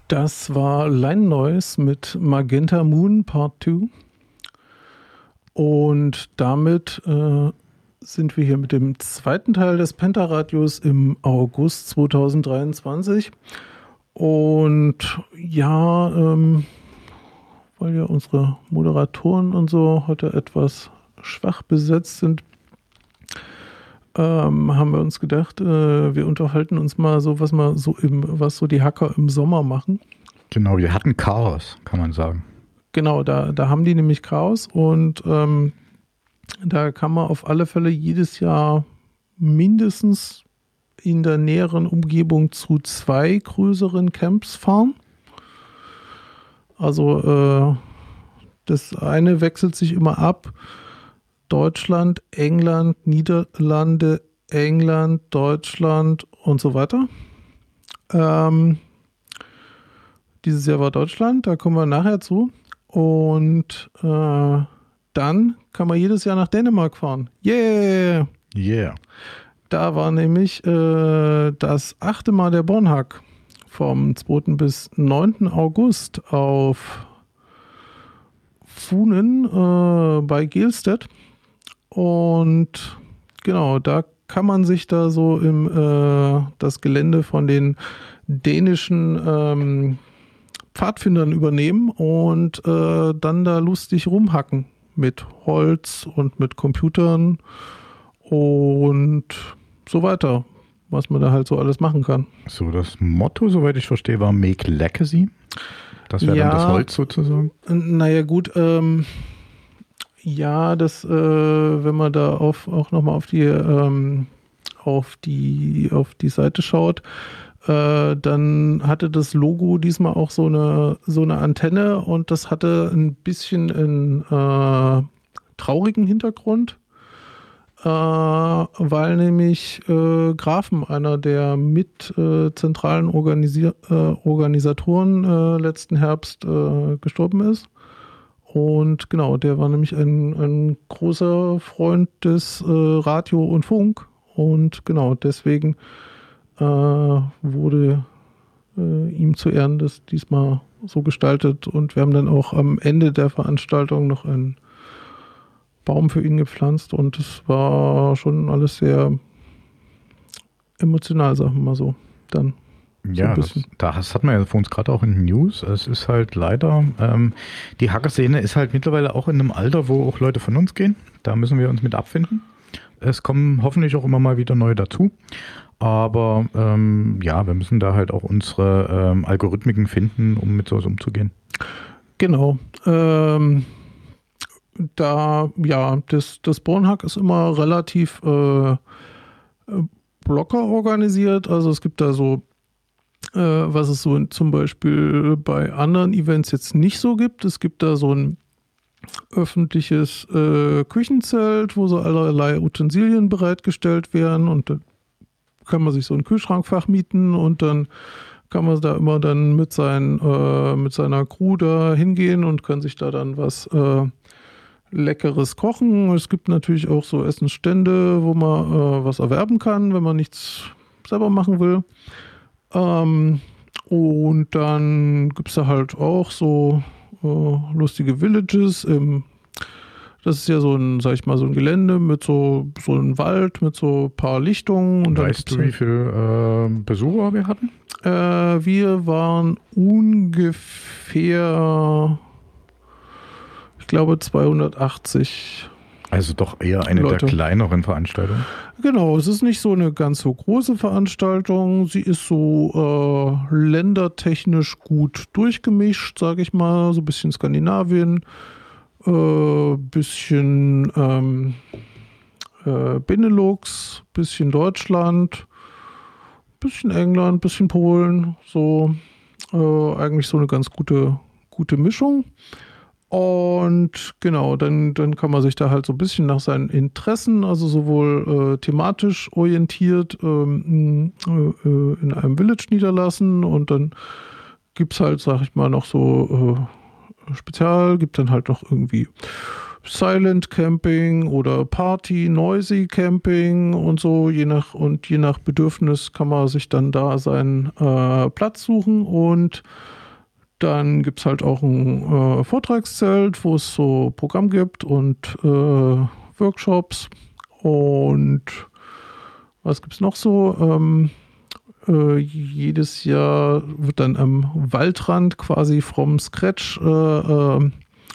Das war Line Noise mit Magenta Moon Part zwei. Und damit äh, sind wir hier mit dem zweiten Teil des Pentaradios im August zweitausenddreiundzwanzig. Und ja, ähm, weil ja unsere Moderatoren und so heute etwas schwach besetzt sind, ähm, haben wir uns gedacht, äh, wir unterhalten uns mal so, was mal so im, was so die Hacker im Sommer machen. Genau, wir hatten Chaos, kann man sagen. Genau, da, da haben die nämlich Chaos und ähm, da kann man auf alle Fälle jedes Jahr mindestens in der näheren Umgebung zu zwei größeren Camps fahren. Also äh, das eine wechselt sich immer ab. Deutschland, England, Niederlande, England, Deutschland und so weiter. Ähm, dieses Jahr war Deutschland, da kommen wir nachher zu. Und äh, dann kann man jedes Jahr nach Dänemark fahren. Yeah! Yeah. Da war nämlich äh, das achte Mal der Bornhack vom zweiten bis neunten August auf Funen äh, bei Geelstedt. Und genau, da kann man sich da so im äh, das Gelände von den dänischen ähm, Pfadfindern übernehmen und äh, dann da lustig rumhacken mit Holz und mit Computern und so weiter, was man da halt so alles machen kann. So, das Motto, soweit ich verstehe, war Make Legacy. Das wäre Ja, dann das Holz sozusagen. Naja gut, ähm, ja, das, äh, wenn man da auf, auch nochmal auf die, ähm, auf die, auf die Seite schaut, äh, dann hatte das Logo diesmal auch so eine, so eine Antenne und das hatte ein bisschen einen äh, traurigen Hintergrund. Äh, weil nämlich äh, Grafen, einer der mit äh, zentralen Organisi- äh, Organisatoren äh, letzten Herbst äh, gestorben ist. Und genau, der war nämlich ein, ein großer Freund des äh, Radio und Funk. Und genau, deswegen äh, wurde äh, ihm zu Ehren das diesmal so gestaltet. Und wir haben dann auch am Ende der Veranstaltung noch einen Baum für ihn gepflanzt und es war schon alles sehr emotional, sagen wir mal so. Dann so Ja, ein das, bisschen. das hat man ja vor uns gerade auch in den News. Es ist halt leider, ähm, die Hacker-Szene ist halt mittlerweile auch in einem Alter, wo auch Leute von uns gehen. Da müssen wir uns mit abfinden. Es kommen hoffentlich auch immer mal wieder neue dazu. Aber ähm, ja, wir müssen da halt auch unsere ähm, Algorithmiken finden, um mit sowas umzugehen. Genau. Ähm, da, ja, das, das Bornhack ist immer relativ äh, locker organisiert. Also es gibt da so, äh, was es so in, zum Beispiel bei anderen Events jetzt nicht so gibt. Es gibt da so ein öffentliches äh, Küchenzelt, wo so allerlei Utensilien bereitgestellt werden und da kann man sich so ein Kühlschrankfach mieten und dann kann man da immer dann mit, sein, äh, mit seiner Crew da hingehen und kann sich da dann was äh, Leckeres kochen. Es gibt natürlich auch so Essensstände, wo man äh, was erwerben kann, wenn man nichts selber machen will. Ähm, und dann gibt es da halt auch so äh, lustige Villages. Im, das ist ja so ein, sag ich mal, so ein Gelände mit so, so einem Wald mit so ein paar Lichtungen. Und Weißt du, wie viele äh, Besucher wir hatten? Äh, wir waren ungefähr, ich glaube, zweihundertachtzig. Also doch eher eine Leute. der kleineren Veranstaltungen. Genau, es ist nicht so eine ganz so große Veranstaltung. Sie ist so äh, ländertechnisch gut durchgemischt, sage ich mal. So ein bisschen Skandinavien, äh, bisschen ähm, äh, Benelux, bisschen Deutschland, bisschen England, bisschen Polen. So äh, eigentlich so eine ganz gute, gute Mischung. Und genau, dann, dann kann man sich da halt so ein bisschen nach seinen Interessen, also sowohl äh, thematisch orientiert ähm, äh, in einem Village niederlassen und dann gibt es halt, sag ich mal, noch so äh, Spezial, gibt dann halt noch irgendwie Silent Camping oder Party, Noisy Camping und so, je nach und je nach Bedürfnis kann man sich dann da seinen äh, Platz suchen und Dann gibt es halt auch ein äh, Vortragszelt, wo es so Programm gibt und äh, Workshops. Und was gibt es noch so? Ähm, äh, jedes Jahr wird dann am Waldrand quasi from scratch äh, äh,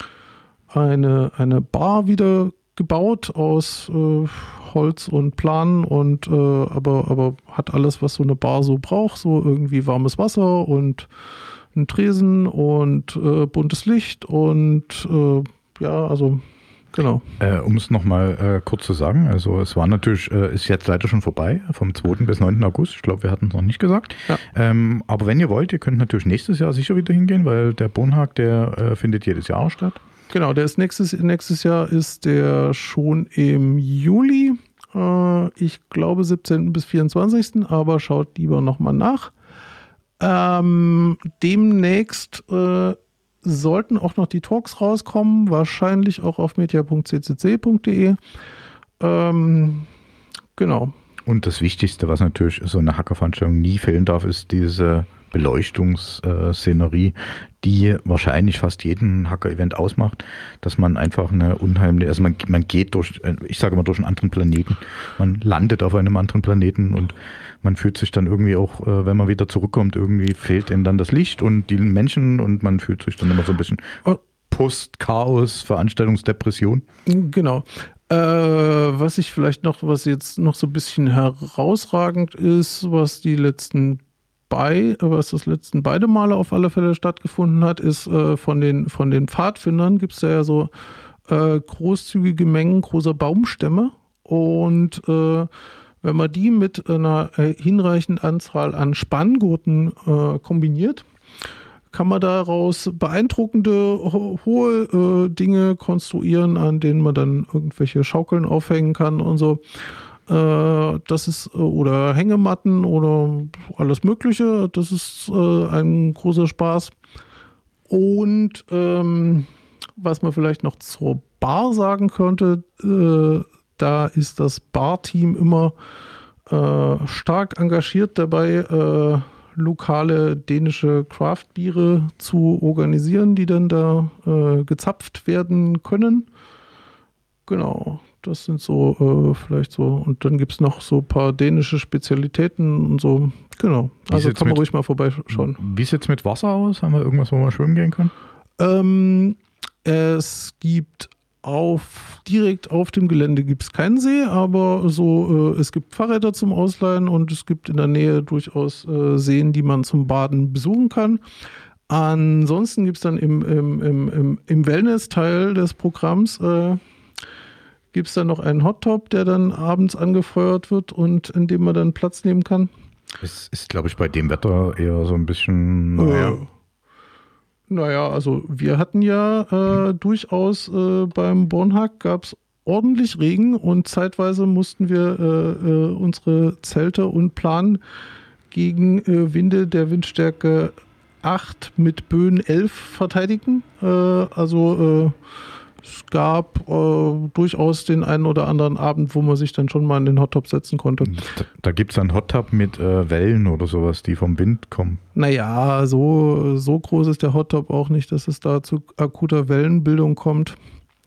eine, eine Bar wieder gebaut aus äh, Holz und Plan und äh, aber, aber hat alles, was so eine Bar so braucht, so irgendwie warmes Wasser und ein Tresen und äh, buntes Licht und äh, ja, also genau. Äh, um es nochmal äh, kurz zu sagen, also es war natürlich, äh, ist jetzt leider schon vorbei, vom zweiten bis neunten August, ich glaube, wir hatten es noch nicht gesagt. Ja. Ähm, aber wenn ihr wollt, ihr könnt natürlich nächstes Jahr sicher wieder hingehen, weil der Bonhack, der äh, findet jedes Jahr statt. Genau, der ist nächstes, nächstes Jahr ist der schon im Juli, äh, ich glaube siebzehnten bis vierundzwanzigsten aber schaut lieber nochmal nach. Ähm, demnächst äh, sollten auch noch die Talks rauskommen, wahrscheinlich auch auf media punkt c c c punkt d e. Ähm, genau. Und das Wichtigste, was natürlich so eine Hackerveranstaltung nie fehlen darf, ist diese Beleuchtungsszenerie, die wahrscheinlich fast jeden Hacker-Event ausmacht, dass man einfach eine unheimliche, also man, man geht durch, ich sage mal durch einen anderen Planeten, man landet auf einem anderen Planeten und man fühlt sich dann irgendwie auch, wenn man wieder zurückkommt, irgendwie fehlt einem dann das Licht und die Menschen und man fühlt sich dann immer so ein bisschen Post-Chaos, Veranstaltungsdepression. Genau. Äh, was ich vielleicht noch, was jetzt noch so ein bisschen herausragend ist, was die letzten bei, was das letzten beide Male auf alle Fälle stattgefunden hat, ist äh, von den von den Pfadfindern gibt es ja so äh, großzügige Mengen großer Baumstämme und äh, wenn man die mit einer äh, hinreichenden Anzahl an Spanngurten äh, kombiniert, kann man daraus beeindruckende ho hohe äh, Dinge konstruieren, an denen man dann irgendwelche Schaukeln aufhängen kann und so. Äh, das ist, oder Hängematten oder alles Mögliche. Das ist äh, ein großer Spaß. Und ähm, was man vielleicht noch zur Bar sagen könnte, äh, da ist das Bar-Team immer äh, stark engagiert dabei, äh, lokale dänische Craft-Biere zu organisieren, die dann da äh, gezapft werden können. Genau, das sind so äh, vielleicht so. Und dann gibt es noch so ein paar dänische Spezialitäten und so. Genau, also kann man mit, ruhig mal vorbeischauen. Wie sieht es mit Wasser aus? Haben wir irgendwas, wo wir schwimmen gehen können? Ähm, es gibt auf, direkt auf dem Gelände gibt es keinen See, aber so, äh, es gibt Fahrräder zum Ausleihen und es gibt in der Nähe durchaus äh, Seen, die man zum Baden besuchen kann. Ansonsten gibt es dann im, im, im, im, im Wellness-Teil des Programms äh, gibt es dann noch einen Hot Top, der dann abends angefeuert wird und in dem man dann Platz nehmen kann. Es ist, glaube ich, bei dem Wetter eher so ein bisschen, naja. Äh, naja, also wir hatten ja äh, durchaus äh, beim Bonhack gab es ordentlich Regen und zeitweise mussten wir äh, äh, unsere Zelte und Plan gegen äh, Winde der Windstärke acht mit Böen elf verteidigen. Äh, also äh, es gab äh, durchaus den einen oder anderen Abend, wo man sich dann schon mal in den Hot Tub setzen konnte. Da, da gibt es einen Hot Tub mit äh, Wellen oder sowas, die vom Wind kommen. Naja, so, so groß ist der Hot Tub auch nicht, dass es da zu akuter Wellenbildung kommt.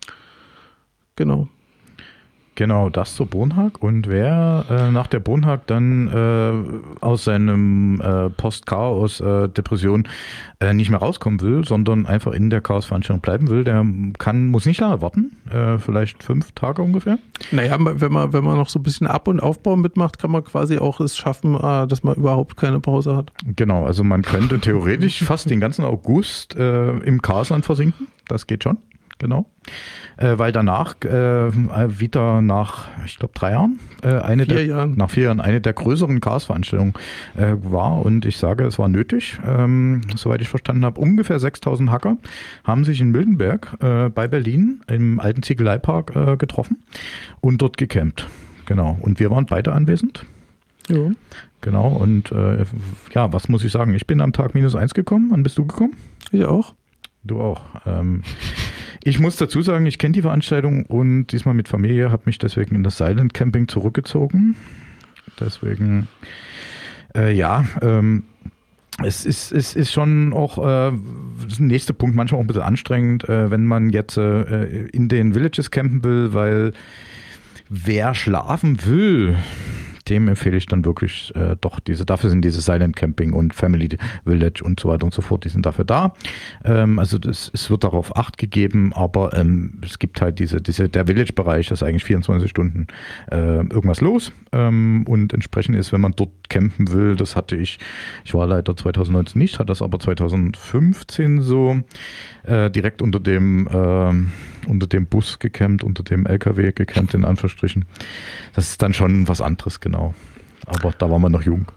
Genau. Genau, das zur Bonhack. Und wer äh, nach der Bonhack dann äh, aus seinem äh, Post-Chaos-Depression äh, nicht mehr rauskommen will, sondern einfach in der Chaos-Veranstaltung bleiben will, der kann, muss nicht lange warten. Äh, vielleicht fünf Tage ungefähr. Naja, wenn man, wenn man noch so ein bisschen Ab- und Aufbau mitmacht, kann man quasi auch es schaffen, äh, dass man überhaupt keine Pause hat. Genau, also man könnte theoretisch fast den ganzen August äh, im Chaosland versinken. Das geht schon. Genau, äh, weil danach äh, wieder nach, ich glaube, drei Jahren, äh, eine vier der, Jahren. nach vier Jahren eine der größeren Chaos-Veranstaltungen äh, war und ich sage, es war nötig, ähm, soweit ich verstanden habe, ungefähr sechstausend Hacker haben sich in Mildenberg äh, bei Berlin im alten Ziegeleipark äh, getroffen und dort gecampt. Genau, und wir waren beide anwesend. Ja. Genau, und äh, ja, was muss ich sagen, ich bin am Tag minus eins gekommen, wann bist du gekommen? Ich auch. Du auch. Ähm, ich muss dazu sagen, ich kenne die Veranstaltung und diesmal mit Familie, habe mich deswegen in das Silent Camping zurückgezogen. Deswegen, äh, ja, ähm, Es ist, es ist schon auch äh, das nächste Punkt manchmal auch ein bisschen anstrengend, äh, wenn man jetzt äh, in den Villages campen will, weil wer schlafen will, dem empfehle ich dann wirklich äh, doch diese, dafür sind diese Silent Camping und Family Village und so weiter und so fort, die sind dafür da. Ähm, also das, es wird darauf Acht gegeben, aber ähm, es gibt halt diese, diese der Village-Bereich, das ist eigentlich vierundzwanzig Stunden äh, irgendwas los ähm, und entsprechend ist, wenn man dort campen will, das hatte ich, ich war leider zwanzig neunzehn nicht, hatte das aber zwanzig fünfzehn so, äh, direkt unter dem äh, unter dem Bus gecampt, unter dem L K W gecampt, in Anführungsstrichen. Das ist dann schon was anderes, genau. Aber da war man noch jung.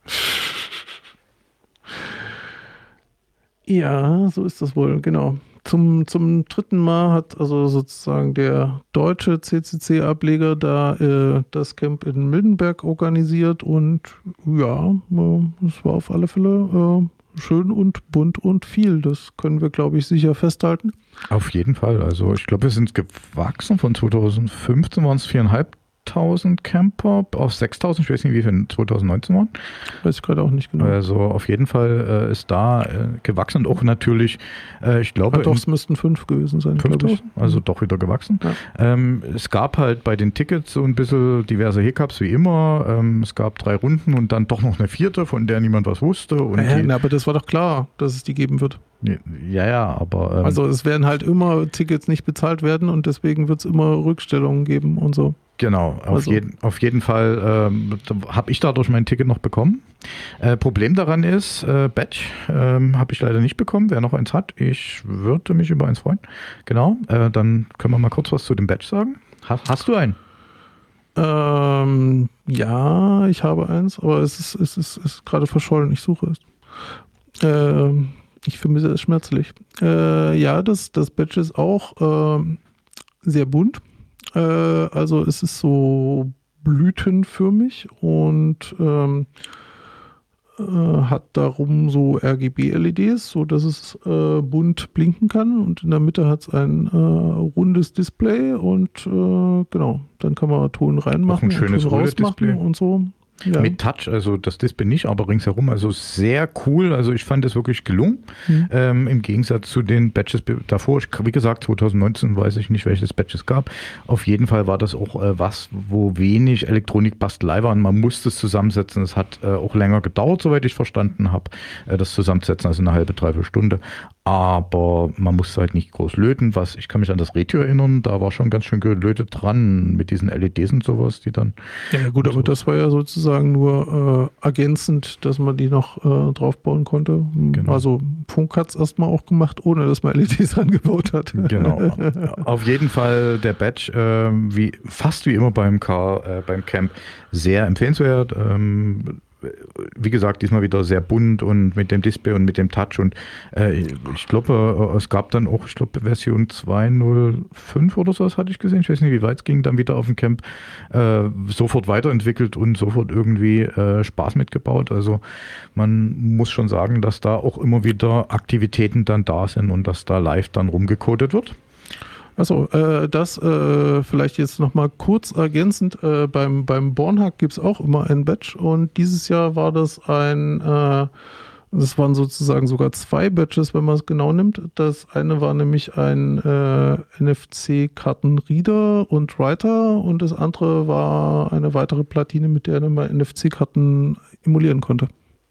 Ja, so ist das wohl, genau. Zum, zum dritten Mal hat also sozusagen der deutsche C C C-Ableger da äh, das Camp in Mildenberg organisiert und ja, äh, es war auf alle Fälle äh, schön und bunt und viel. Das können wir, glaube ich, sicher festhalten. Auf jeden Fall. Also ich glaube, wir sind gewachsen. Von zwanzig fünfzehn waren es viertausendfünfhundert Camper auf sechstausend. Ich weiß nicht, wie viel zwanzig neunzehn waren. Weiß ich gerade auch nicht genau. Also auf jeden Fall äh, ist da äh, gewachsen und auch natürlich, äh, ich glaube... Ja, doch, es müssten fünf gewesen sein, glaube ich. Also doch wieder gewachsen. Ja. Ähm, es gab halt bei den Tickets so ein bisschen diverse Hiccups wie immer. Ähm, es gab drei Runden und dann doch noch eine vierte, von der niemand was wusste. Und ja, die, na, aber das war doch klar, dass es die geben wird. Ja, ja, aber... Ähm, also es werden halt immer Tickets nicht bezahlt werden und deswegen wird es immer Rückstellungen geben und so. Genau, auf, also. jeden, auf jeden Fall ähm, habe ich dadurch mein Ticket noch bekommen. Äh, Problem daran ist, äh, Badge ähm, habe ich leider nicht bekommen. Wer noch eins hat, ich würde mich über eins freuen. Genau, äh, dann können wir mal kurz was zu dem Badge sagen. Ha, hast du einen? Ähm, ja, ich habe eins, aber es ist, es ist, es ist gerade verschollen. Ich suche es. Ähm, ich vermisse es schmerzlich. Äh, ja, das, das Badge ist auch ähm, sehr bunt. Äh, also es ist so blütenförmig und ähm, äh, hat darum so R G B-L E Ds, so dass es äh, bunt blinken kann und in der Mitte hat es ein äh, rundes Display und äh, genau, dann kann man Ton reinmachen, ein schönes und Ton rausmachen und so. Ja. Mit Touch, also das Display nicht, aber ringsherum, also sehr cool. Also ich fand es wirklich gelungen. Mhm. Ähm, im Gegensatz zu den Badges davor. Ich, wie gesagt, zwanzig neunzehn weiß ich nicht, welches Badge es gab. Auf jeden Fall war das auch äh, was, wo wenig Elektronikbastelei war und man musste es zusammensetzen. Es hat äh, auch länger gedauert, soweit ich verstanden habe, äh, das zusammenzusetzen, also eine halbe, dreiviertel Stunde. Aber man musste halt nicht groß löten. Was, ich kann mich an das Radio erinnern, da war schon ganz schön gelötet dran mit diesen L E Ds und sowas, die dann... Ja gut, aber das war ja sozusagen nur äh, ergänzend, dass man die noch äh, draufbauen konnte. Genau. Also Funk hat es erstmal auch gemacht, ohne dass man L E Ds angebaut hat. Genau. Auf jeden Fall der Badge, äh, wie, fast wie immer beim Car, äh, beim Camp, sehr empfehlenswert. Ähm, wie gesagt, diesmal wieder sehr bunt und mit dem Display und mit dem Touch und äh, ich glaube, äh, es gab dann auch, ich glaube, Version zwei Punkt null fünf oder so, das hatte ich gesehen, ich weiß nicht, wie weit es ging, dann wieder auf dem Camp, äh, sofort weiterentwickelt und sofort irgendwie äh, Spaß mitgebaut. Also man muss schon sagen, dass da auch immer wieder Aktivitäten dann da sind und dass da live dann rumgecodet wird. Achso, äh, das äh, vielleicht jetzt nochmal kurz ergänzend, äh, beim, beim Bornhack gibt es auch immer ein Badge und dieses Jahr war das ein, äh, das waren sozusagen sogar zwei Badges, wenn man es genau nimmt. Das eine war nämlich ein äh, N F C-Karten-Reader und Writer und das andere war eine weitere Platine, mit der man N F C-Karten emulieren konnte.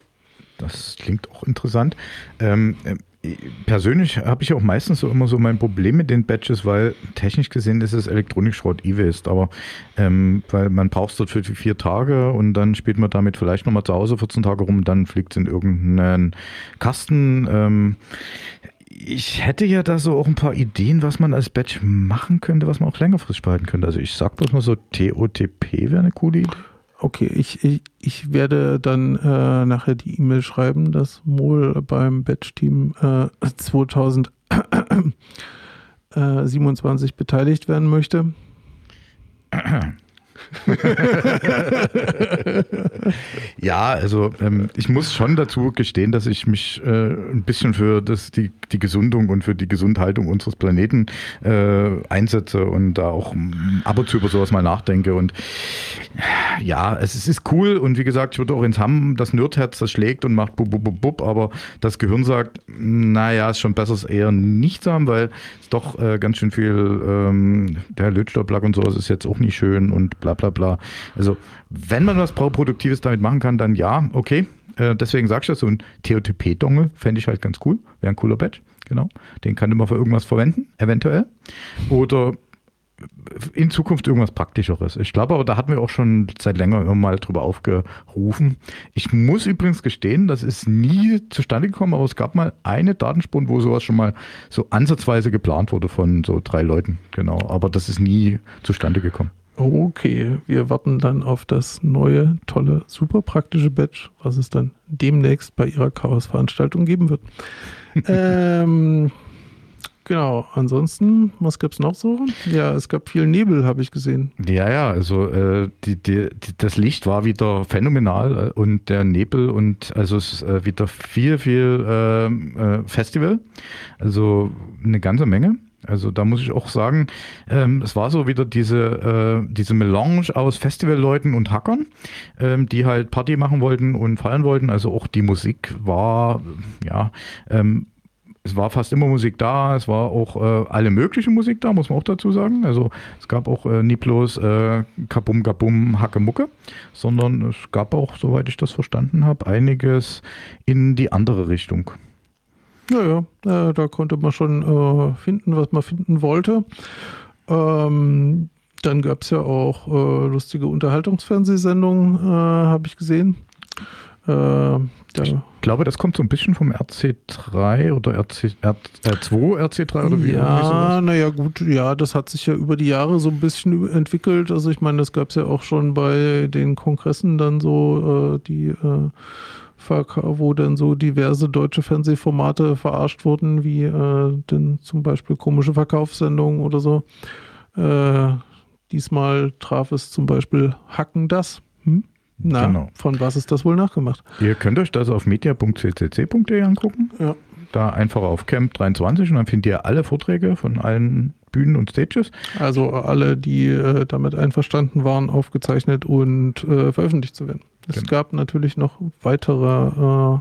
Das klingt auch interessant. Ähm, Persönlich habe ich auch meistens so immer so mein Problem mit den Badges, weil technisch gesehen ist es Elektronikschrott E-Waste, aber ähm, weil man braucht es dort für vier Tage und dann spielt man damit vielleicht nochmal zu Hause vierzehn Tage rum und dann fliegt es in irgendeinen Kasten. Ähm, ich hätte ja da so auch ein paar Ideen, was man als Badge machen könnte, was man auch längerfristig behalten könnte. Also ich sag bloß mal so, T O T P wäre eine coole Idee. Okay, ich, ich, ich werde dann äh, nachher die E-Mail schreiben, dass Mol beim Badge-Team äh, zwanzig siebenundzwanzig beteiligt werden möchte. Ja, also ähm, ich muss schon dazu gestehen, dass ich mich äh, ein bisschen für das, die, die Gesundung und für die Gesundhaltung unseres Planeten äh, einsetze und da auch ab und zu über sowas mal nachdenke und ja, es ist, ist cool und wie gesagt, ich würde auch ins Hamm das Nerdherz, das schlägt und macht bub, bub, bub, bub, aber das Gehirn sagt, naja, ist schon besser, es eher nicht zu haben, weil es doch äh, ganz schön viel, ähm, der Lötstofplack und sowas ist jetzt auch nicht schön und bla bla bla. Also, wenn man was Produktives damit machen kann, dann ja, okay. Äh, deswegen sagst du das, so ein T O T P-Dongle fände ich halt ganz cool, wäre ein cooler Badge, genau. Den kann man für irgendwas verwenden, eventuell. Oder in Zukunft irgendwas Praktischeres. Ich glaube aber, da hatten wir auch schon seit längerem mal drüber aufgerufen. Ich muss übrigens gestehen, das ist nie zustande gekommen, aber es gab mal eine Datenspur, wo sowas schon mal so ansatzweise geplant wurde von so drei Leuten. Genau, aber das ist nie zustande gekommen. Okay, wir warten dann auf das neue, tolle, super praktische Badge, was es dann demnächst bei ihrer Chaos-Veranstaltung geben wird. ähm... Genau, ansonsten, was gab es noch so? Ja, es gab viel Nebel, habe ich gesehen. Ja, ja, also äh, die, die, die, das Licht war wieder phänomenal äh, und der Nebel und also es ist äh, wieder viel, viel äh, äh, Festival, also eine ganze Menge. Also da muss ich auch sagen, ähm, es war so wieder diese, äh, diese Melange aus Festivalleuten und Hackern, ähm, die halt Party machen wollten und feiern wollten. Also auch die Musik war, ja, ähm, es war fast immer Musik da, es war auch äh, alle mögliche Musik da, muss man auch dazu sagen. Also es gab auch äh, nie bloß äh, Kabum, Kabum, Hacke, Mucke, sondern es gab auch, soweit ich das verstanden habe, einiges in die andere Richtung. Ja, ja, äh, da konnte man schon äh, finden, was man finden wollte. Ähm, dann gab es ja auch äh, lustige Unterhaltungsfernsehsendungen, äh, habe ich gesehen. Äh, ich glaube, das kommt so ein bisschen vom R C drei oder R C, R zwei, R C drei oder wie? Ja, naja gut, ja, das hat sich ja über die Jahre so ein bisschen entwickelt. Also ich meine, das gab es ja auch schon bei den Kongressen dann so, äh, die äh, wo dann so diverse deutsche Fernsehformate verarscht wurden, wie äh, denn zum Beispiel komische Verkaufssendungen oder so. Äh, diesmal traf es zum Beispiel Hacken das. Hm? Na, genau. Von was ist das wohl nachgemacht? Ihr könnt euch das auf media punkt c c c punkt d e angucken. Ja. Da einfach auf Camp dreiundzwanzig und dann findet ihr alle Vorträge von allen Bühnen und Stages. Also alle, die äh, damit einverstanden waren, aufgezeichnet und äh, veröffentlicht zu werden. Es genau. gab natürlich noch weitere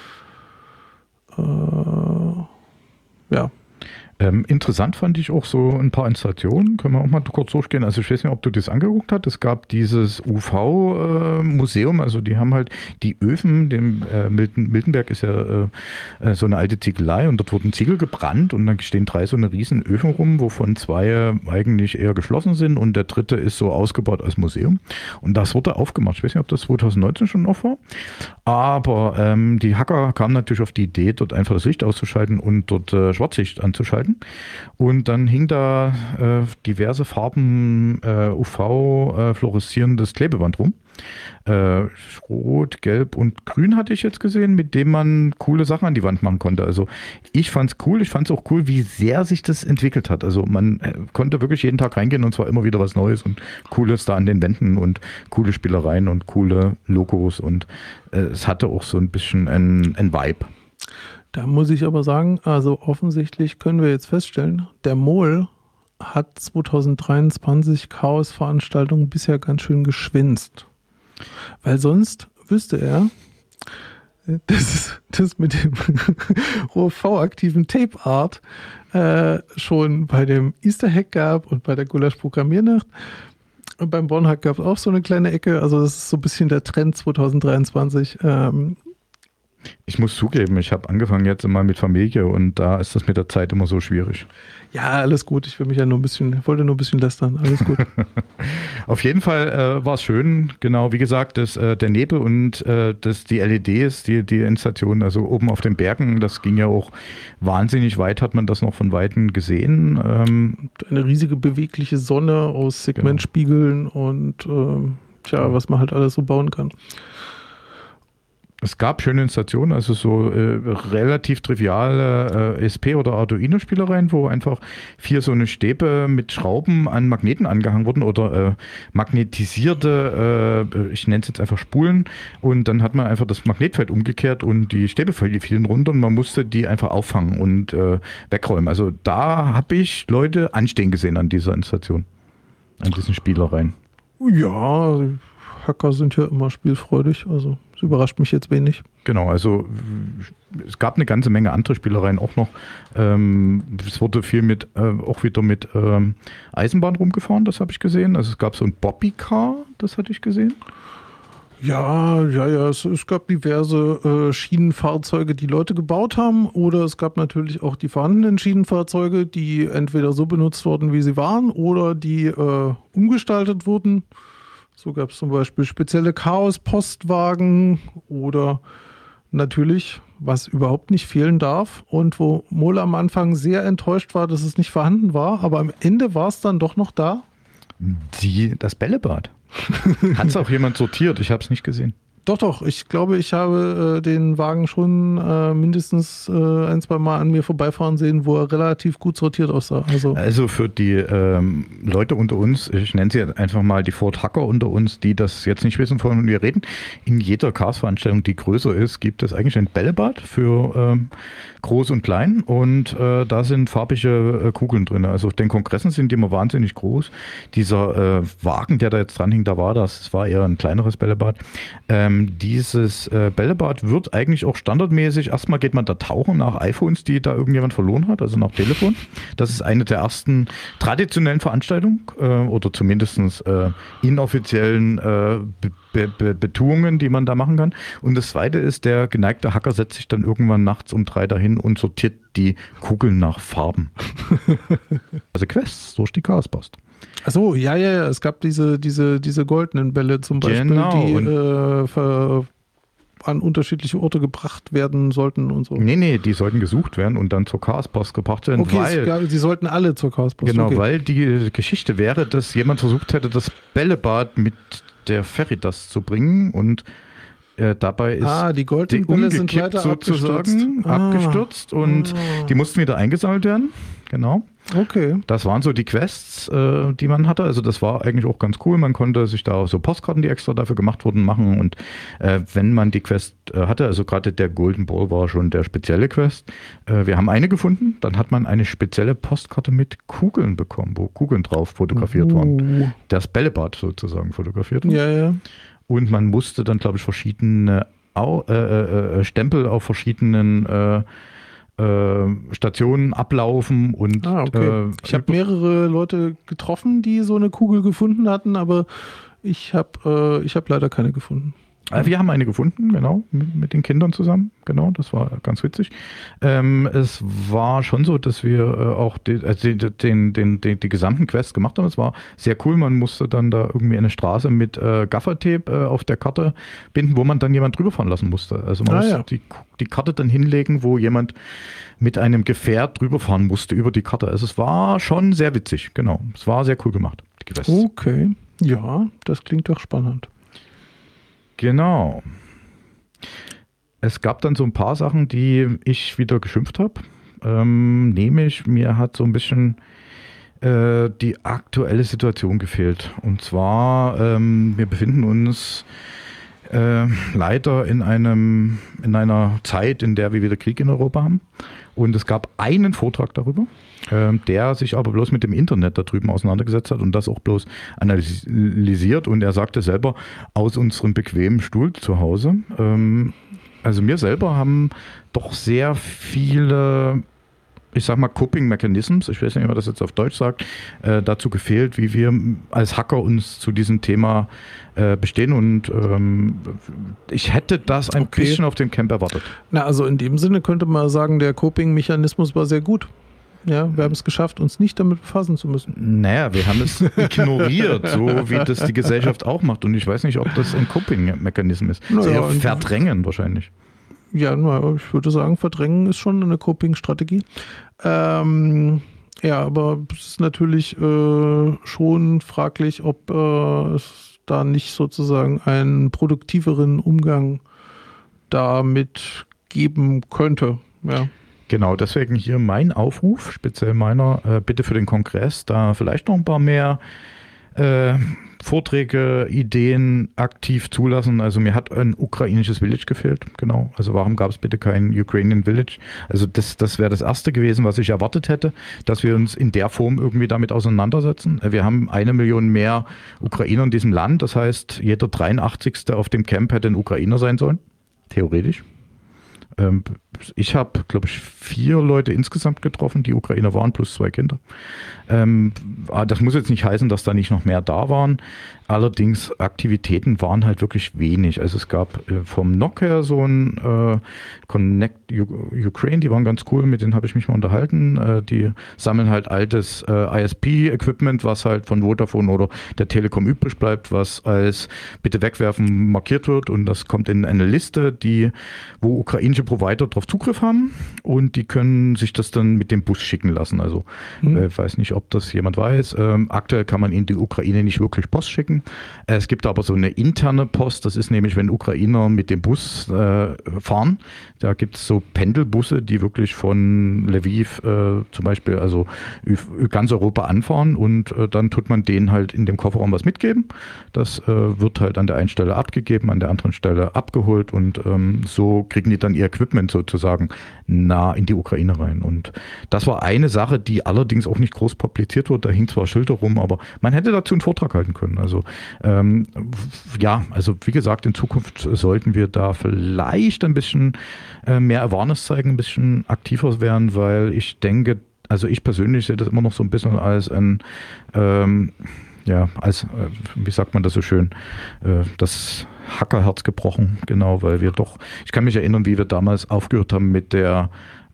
äh, äh, ja, Ähm, interessant fand ich auch so ein paar Installationen, können wir auch mal kurz durchgehen. Also ich weiß nicht, ob du das angeguckt hast. Es gab dieses U V-Museum, äh, also die haben halt die Öfen, dem äh, Milten, Miltenberg ist ja äh, so eine alte Ziegelei und dort wurden Ziegel gebrannt und dann stehen drei so eine riesen Öfen rum, wovon zwei eigentlich eher geschlossen sind und der dritte ist so ausgebaut als Museum. Und das wurde aufgemacht. Ich weiß nicht, ob das zwanzig neunzehn schon noch war, aber ähm, die Hacker kamen natürlich auf die Idee, dort einfach das Licht auszuschalten und dort äh, Schwarzlicht anzuschalten. Und dann hing da äh, diverse Farben äh, U V äh, fluoreszierendes Klebeband rum. Äh, Rot, Gelb und Grün hatte ich jetzt gesehen, mit dem man coole Sachen an die Wand machen konnte. Also ich fand's cool, ich fand's auch cool, wie sehr sich das entwickelt hat. Also man äh, konnte wirklich jeden Tag reingehen und zwar immer wieder was Neues und Cooles da an den Wänden und coole Spielereien und coole Logos und äh, es hatte auch so ein bisschen ein, ein Vibe. Da muss ich aber sagen, also offensichtlich können wir jetzt feststellen, der Mol hat zwanzig dreiundzwanzig Chaos-Veranstaltungen bisher ganz schön geschwänzt. Weil sonst wüsste er, dass es das mit dem R O V-aktiven Tape Art äh, schon bei dem Easter Hack gab und bei der Gulasch-Programmiernacht. Und beim Bornhack gab es auch so eine kleine Ecke. Also das ist so ein bisschen der Trend zwanzig dreiundzwanzig. Ähm, Ich muss zugeben, ich habe angefangen jetzt immer mit Familie und da ist das mit der Zeit immer so schwierig. Ja, alles gut. Ich will mich ja nur ein bisschen, wollte nur ein bisschen lästern. Alles gut. Auf jeden Fall äh, war es schön. Genau, wie gesagt, das, äh, der Nebel und äh, das, die L E Ds, die, die Installation, also oben auf den Bergen, das ging ja auch wahnsinnig weit, hat man das noch von Weitem gesehen. Ähm, Eine riesige bewegliche Sonne aus Segmentspiegeln genau. und äh, tja, was man halt alles so bauen kann. Es gab schöne Installationen, also so äh, relativ triviale äh, E S P- oder Arduino-Spielereien, wo einfach vier so eine Stäbe mit Schrauben an Magneten angehangen wurden oder äh, magnetisierte, äh, ich nenne es jetzt einfach Spulen und dann hat man einfach das Magnetfeld umgekehrt und die Stäbe fielen runter und man musste die einfach auffangen und äh, wegräumen. Also da habe ich Leute anstehen gesehen an dieser Installation, an diesen Spielereien. Ja, Hacker sind ja immer spielfreudig, also es überrascht mich jetzt wenig. Genau, also es gab eine ganze Menge andere Spielereien auch noch. Ähm, es wurde viel mit, äh, auch wieder mit ähm, Eisenbahn rumgefahren, das habe ich gesehen. Also es gab so ein Bobbycar, das hatte ich gesehen. Ja, ja, ja, es, es gab diverse äh, Schienenfahrzeuge, die Leute gebaut haben, oder es gab natürlich auch die vorhandenen Schienenfahrzeuge, die entweder so benutzt wurden, wie sie waren, oder die äh, umgestaltet wurden. So gab es zum Beispiel spezielle Chaos-Postwagen oder natürlich, was überhaupt nicht fehlen darf und wo Mohl am Anfang sehr enttäuscht war, dass es nicht vorhanden war, aber am Ende war es dann doch noch da. Die, das Bällebad. Hat es auch jemand sortiert? Ich habe es nicht gesehen. Doch, doch. Ich glaube, ich habe äh, den Wagen schon äh, mindestens äh, ein, zwei Mal an mir vorbeifahren sehen, wo er relativ gut sortiert aussah. Also, Also für die ähm, Leute unter uns, ich nenne sie einfach mal die Ford Hacker unter uns, die das jetzt nicht wissen, von wir reden. In jeder Cars-Veranstaltung, die größer ist, gibt es eigentlich ein Bällebad für ähm, Groß und Klein und äh, da sind farbige äh, Kugeln drin. Also auf den Kongressen sind die immer wahnsinnig groß. Dieser äh, Wagen, der da jetzt dran hing, da war das, das war eher ein kleineres Bällebad. Ähm, dieses äh, Bällebad wird eigentlich auch standardmäßig, erstmal geht man da tauchen nach iPhones, die da irgendjemand verloren hat, also nach Telefon. Das ist eine der ersten traditionellen Veranstaltungen äh, oder zumindest äh, inoffiziellen äh, Be Be Betuungen, die man da machen kann. Und das zweite ist, der geneigte Hacker setzt sich dann irgendwann nachts um drei dahin und sortiert die Kugeln nach Farben. Also Quests durch die Chaospost. Achso, ja, ja, ja. Es gab diese, diese, diese goldenen Bälle zum Beispiel, Genau. die äh, ver, an unterschiedliche Orte gebracht werden sollten und so. Nee, nee, die sollten gesucht werden und dann zur Chaospost gebracht werden, Okay, weil... es gab, sie sollten alle zur Chaospost. Genau, okay. weil die Geschichte wäre, dass jemand versucht hätte, das Bällebad mit der Ferritas zu bringen und äh, dabei ist ah, die goldenen die Bälle sind umgekippt leider sozusagen abgestürzt, ah. abgestürzt und ah. die mussten wieder eingesammelt werden. Genau. Okay. Das waren so die Quests, äh, die man hatte. Also das war eigentlich auch ganz cool. Man konnte sich da so Postkarten, die extra dafür gemacht wurden, machen. Und äh, wenn man die Quest äh, hatte, also gerade der Golden Ball war schon der spezielle Quest. Äh, wir haben eine gefunden. Dann hat man eine spezielle Postkarte mit Kugeln bekommen, wo Kugeln drauf fotografiert uh. waren. Das Bällebad sozusagen fotografiert war. Ja, ja. Und man musste dann, glaube ich, verschiedene Au äh, äh, Stempel auf verschiedenen äh, Stationen ablaufen und ah, okay. äh, ich habe mehrere Leute getroffen, die so eine Kugel gefunden hatten, aber ich habe äh, ich habe leider keine gefunden. Wir haben eine gefunden, genau, mit, mit den Kindern zusammen, genau, das war ganz witzig. Ähm, es war schon so, dass wir äh, auch die, also den, den, den, die gesamten Quests gemacht haben. Es war sehr cool, man musste dann da irgendwie eine Straße mit äh, Gaffertape äh, auf der Karte binden, wo man dann jemand drüber fahren lassen musste. Also man ah, musste ja. die, die Karte dann hinlegen, wo jemand mit einem Gefährt drüber fahren musste über die Karte. Also es war schon sehr witzig, genau. Es war sehr cool gemacht, die Quests. Okay, ja, das klingt doch spannend. Genau. Es gab dann so ein paar Sachen, die ich wieder geschimpft habe. Ähm, nämlich, mir hat so ein bisschen äh, die aktuelle Situation gefehlt. Und zwar, ähm, wir befinden uns äh, leider in einem, in einer Zeit, in der wir wieder Krieg in Europa haben. Und es gab einen Vortrag darüber, äh, der sich aber bloß mit dem Internet da drüben auseinandergesetzt hat und das auch bloß analysiert. Und er sagte selber, aus unserem bequemen Stuhl zu Hause. Ähm, also wir selber haben doch sehr viele, ich sag mal, Coping Mechanisms, ich weiß nicht, wie man das jetzt auf Deutsch sagt, äh, dazu gefehlt, wie wir als Hacker uns zu diesem Thema äh, bestehen. Und ähm, ich hätte das ein Okay. bisschen auf dem Camp erwartet. Na, also in dem Sinne könnte man sagen, der Coping-Mechanismus war sehr gut. Ja, wir haben es geschafft, uns nicht damit befassen zu müssen. Naja, wir haben es ignoriert, so wie das die Gesellschaft auch macht. Und ich weiß nicht, ob das ein Coping-Mechanismus ist. Naja, Sehr und- verdrängen wahrscheinlich. Ja, na, ich würde sagen, Verdrängen ist schon eine Coping-Strategie. Ähm, ja, aber es ist natürlich äh, schon fraglich, ob äh, es da nicht sozusagen einen produktiveren Umgang damit geben könnte. Ja. Genau, deswegen hier mein Aufruf, speziell meiner, äh, bitte für den Kongress, da vielleicht noch ein paar mehr äh, Vorträge, Ideen aktiv zulassen. Also mir hat ein ukrainisches Village gefehlt, genau. Also warum gab es bitte kein Ukrainian Village? Also das, das wäre das Erste gewesen, was ich erwartet hätte, dass wir uns in der Form irgendwie damit auseinandersetzen. Wir haben eine Million mehr Ukrainer in diesem Land. Das heißt, jeder dreiundachtzigste auf dem Camp hätte ein Ukrainer sein sollen, theoretisch. Ähm, ich habe, glaube ich, vier Leute insgesamt getroffen, die Ukrainer waren, plus zwei Kinder. Ähm, das muss jetzt nicht heißen, dass da nicht noch mehr da waren. Allerdings, Aktivitäten waren halt wirklich wenig. Also es gab äh, vom N O C her so ein äh, Connect U- Ukraine, die waren ganz cool, mit denen habe ich mich mal unterhalten. Äh, die sammeln halt altes äh, I S P-Equipment, was halt von Vodafone oder der Telekom übrig bleibt, was als bitte wegwerfen markiert wird, und das kommt in eine Liste, die, wo ukrainische Provider drauf Zugriff haben, und die können sich das dann mit dem Bus schicken lassen. Also ich mhm. äh, weiß nicht, ob das jemand weiß. Ähm, aktuell kann man in die Ukraine nicht wirklich Post schicken. Äh, es gibt aber so eine interne Post, das ist nämlich, wenn Ukrainer mit dem Bus äh, fahren, da gibt es so Pendelbusse, die wirklich von Lviv äh, zum Beispiel, also ganz Europa anfahren, und äh, dann tut man denen halt in dem Kofferraum was mitgeben. Das äh, wird halt an der einen Stelle abgegeben, an der anderen Stelle abgeholt, und ähm, so kriegen die dann ihr Equipment sozusagen nah in die Ukraine rein. Und das war eine Sache, die allerdings auch nicht groß publiziert wurde. Da hing zwar Schilder rum, aber man hätte dazu einen Vortrag halten können. Also ähm, ja, also wie gesagt, in Zukunft sollten wir da vielleicht ein bisschen äh, mehr Awareness zeigen, ein bisschen aktiver werden, weil ich denke, also ich persönlich sehe das immer noch so ein bisschen als ein ähm, ja, als, äh, wie sagt man das so schön, äh, das Hackerherz gebrochen, genau, weil wir doch, ich kann mich erinnern, wie wir damals aufgehört haben mit der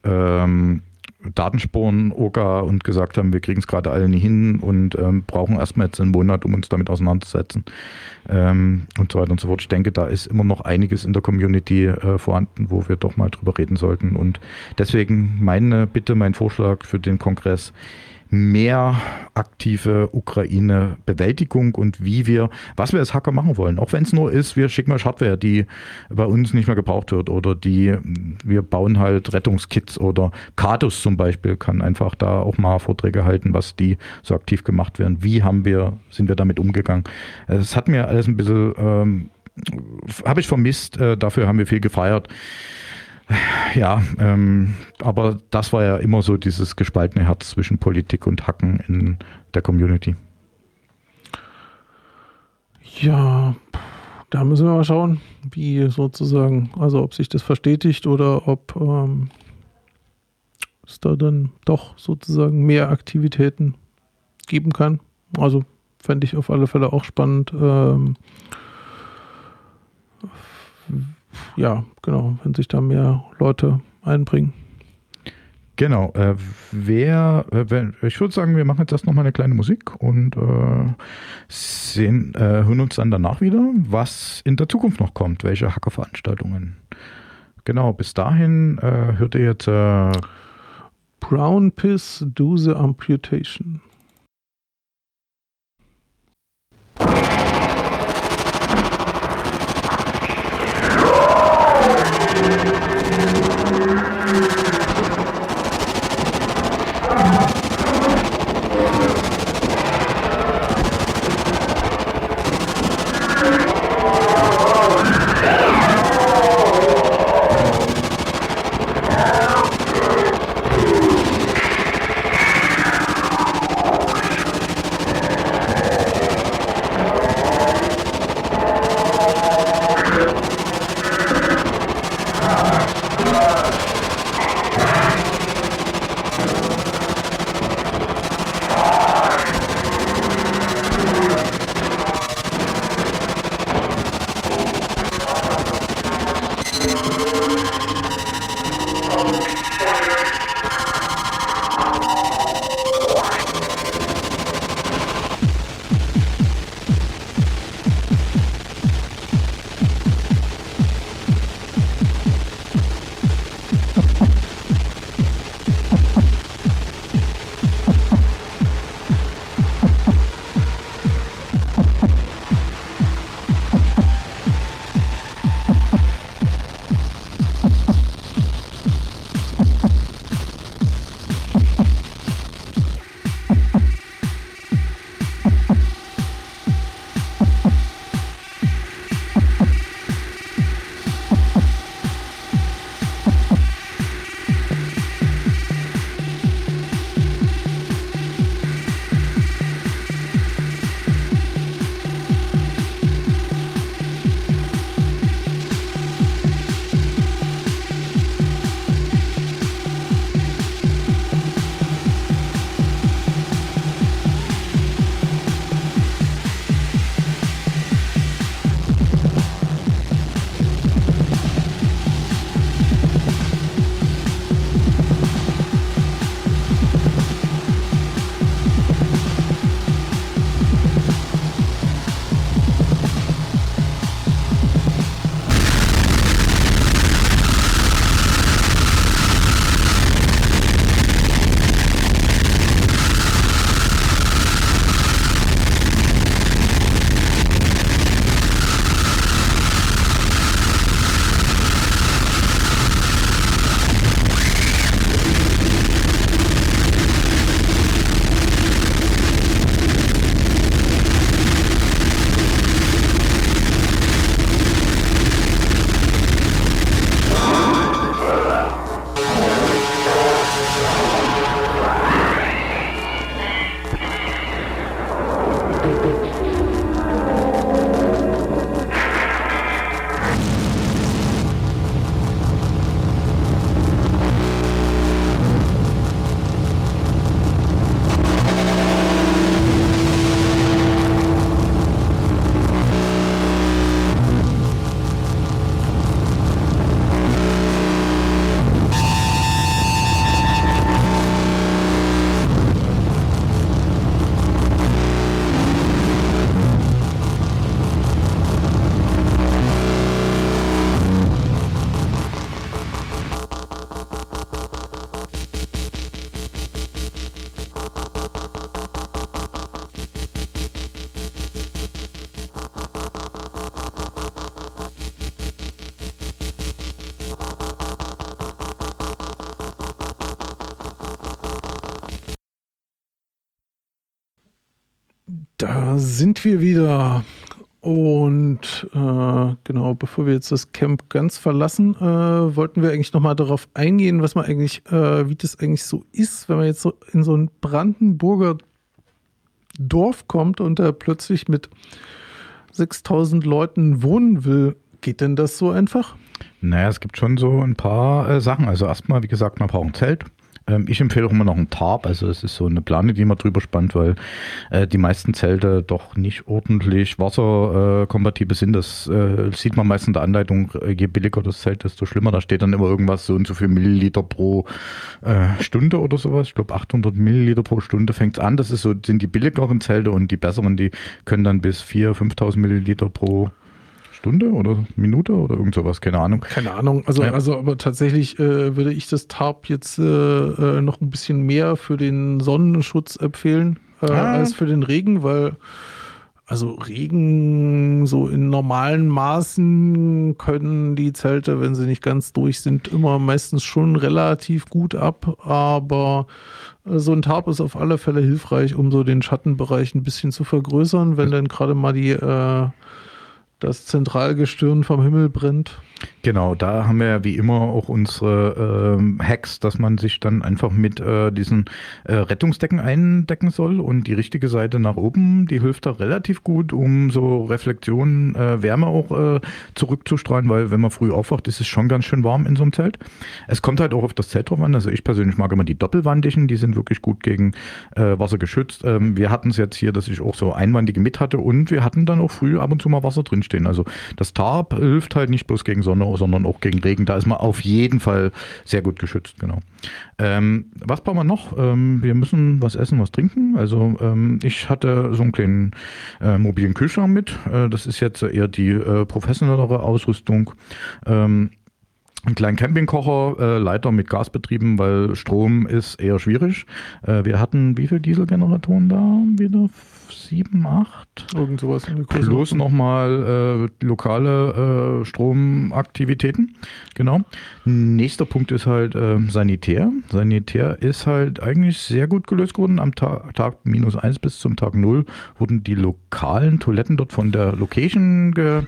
ähm, Datenspuren-O G A und gesagt haben, wir kriegen es gerade alle nie hin und ähm, brauchen erstmal jetzt einen Monat, um uns damit auseinanderzusetzen, ähm, und so weiter und so fort. Ich denke, da ist immer noch einiges in der Community äh, vorhanden, wo wir doch mal drüber reden sollten, und deswegen meine Bitte, mein Vorschlag für den Kongress: mehr aktive Ukraine-Bewältigung und wie wir, was wir als Hacker machen wollen. Auch wenn es nur ist, wir schicken mal Hardware, die bei uns nicht mehr gebraucht wird, oder die, wir bauen halt Rettungskits, oder Katus zum Beispiel kann einfach da auch mal Vorträge halten, was die so aktiv gemacht werden. Wie haben wir, sind wir damit umgegangen? Es hat mir alles ein bisschen, ähm, habe ich vermisst, äh, dafür haben wir viel gefeiert. Ja, ähm, aber das war ja immer so dieses gespaltene Herz zwischen Politik und Hacken in der Community. Ja, da müssen wir mal schauen, wie sozusagen, also ob sich das verstetigt oder ob ähm, es da dann doch sozusagen mehr Aktivitäten geben kann. Also fände ich auf alle Fälle auch spannend. Ähm, Ja, genau, wenn sich da mehr Leute einbringen. Genau, äh, wer, äh, wenn, ich würde sagen, wir machen jetzt erst nochmal eine kleine Musik und äh, sehen, äh, hören uns dann danach wieder, was in der Zukunft noch kommt, welche Hackerveranstaltungen. Genau, bis dahin äh, hört ihr jetzt äh, Brown Piss Do the Amputation. Da sind wir wieder. Und äh, genau, bevor wir jetzt das Camp ganz verlassen, äh, wollten wir eigentlich nochmal darauf eingehen, was man eigentlich, äh, wie das eigentlich so ist, wenn man jetzt so in so ein Brandenburger Dorf kommt und da plötzlich mit sechstausend Leuten wohnen will. Geht denn das so einfach? Naja, es gibt schon so ein paar äh, Sachen. Also erstmal, wie gesagt, man braucht ein Zelt. Ähm, ich empfehle auch immer noch ein Tarp. Also es ist so eine Plane, die man drüber spannt, weil äh, die meisten Zelte doch nicht ordentlich wasserkompatibel sind. Das äh, sieht man meist in der Anleitung. Je billiger das Zelt, desto schlimmer. Da steht dann immer irgendwas so und so viel Milliliter pro äh, Stunde oder sowas. Ich glaube achthundert Milliliter pro Stunde fängt es an. Das ist so, sind die billigeren Zelte, und die besseren, die können dann bis viertausend, fünftausend Milliliter pro Stunde oder Minute oder irgend sowas, keine Ahnung. Keine Ahnung, also, Ja. also aber tatsächlich äh, würde ich das Tarp jetzt äh, äh, noch ein bisschen mehr für den Sonnenschutz empfehlen äh, Ah. als für den Regen, weil also Regen so in normalen Maßen können die Zelte, wenn sie nicht ganz durch sind, immer meistens schon relativ gut ab, aber äh, so ein Tarp ist auf alle Fälle hilfreich, um so den Schattenbereich ein bisschen zu vergrößern, wenn dann gerade mal die äh, das Zentralgestirn vom Himmel brennt. Genau, da haben wir ja wie immer auch unsere ähm, Hacks, dass man sich dann einfach mit äh, diesen äh, Rettungsdecken eindecken soll, und die richtige Seite nach oben, die hilft da relativ gut, um so Reflexion, äh, Wärme auch äh, zurückzustrahlen, weil wenn man früh aufwacht, ist es schon ganz schön warm in so einem Zelt. Es kommt halt auch auf das Zelt drauf an, also ich persönlich mag immer die doppelwandigen, die sind wirklich gut gegen äh, Wasser geschützt. Ähm, wir hatten es jetzt hier, dass ich auch so einwandige mit hatte, und wir hatten dann auch früh ab und zu mal Wasser drinstehen. Also das Tarp hilft halt nicht bloß gegen Sonne, sondern auch gegen Regen. Da ist man auf jeden Fall sehr gut geschützt, genau. Ähm, was brauchen wir noch? Ähm, wir müssen was essen, was trinken. Also ähm, ich hatte so einen kleinen äh, mobilen Kühlschrank mit. Äh, das ist jetzt eher die äh, professionellere Ausrüstung. Ähm, Einen kleinen Campingkocher, äh, leider mit Gas betrieben, weil Strom ist eher schwierig. Äh, wir hatten wie viele Dieselgeneratoren da? Wieder sieben, acht? Irgend sowas in der Plus nochmal äh, lokale äh, Stromaktivitäten. Genau. Nächster Punkt ist halt äh, Sanitär. Sanitär ist halt eigentlich sehr gut gelöst geworden. Am Tag, Tag minus eins bis zum Tag null wurden die lokalen Toiletten dort von der Location ge,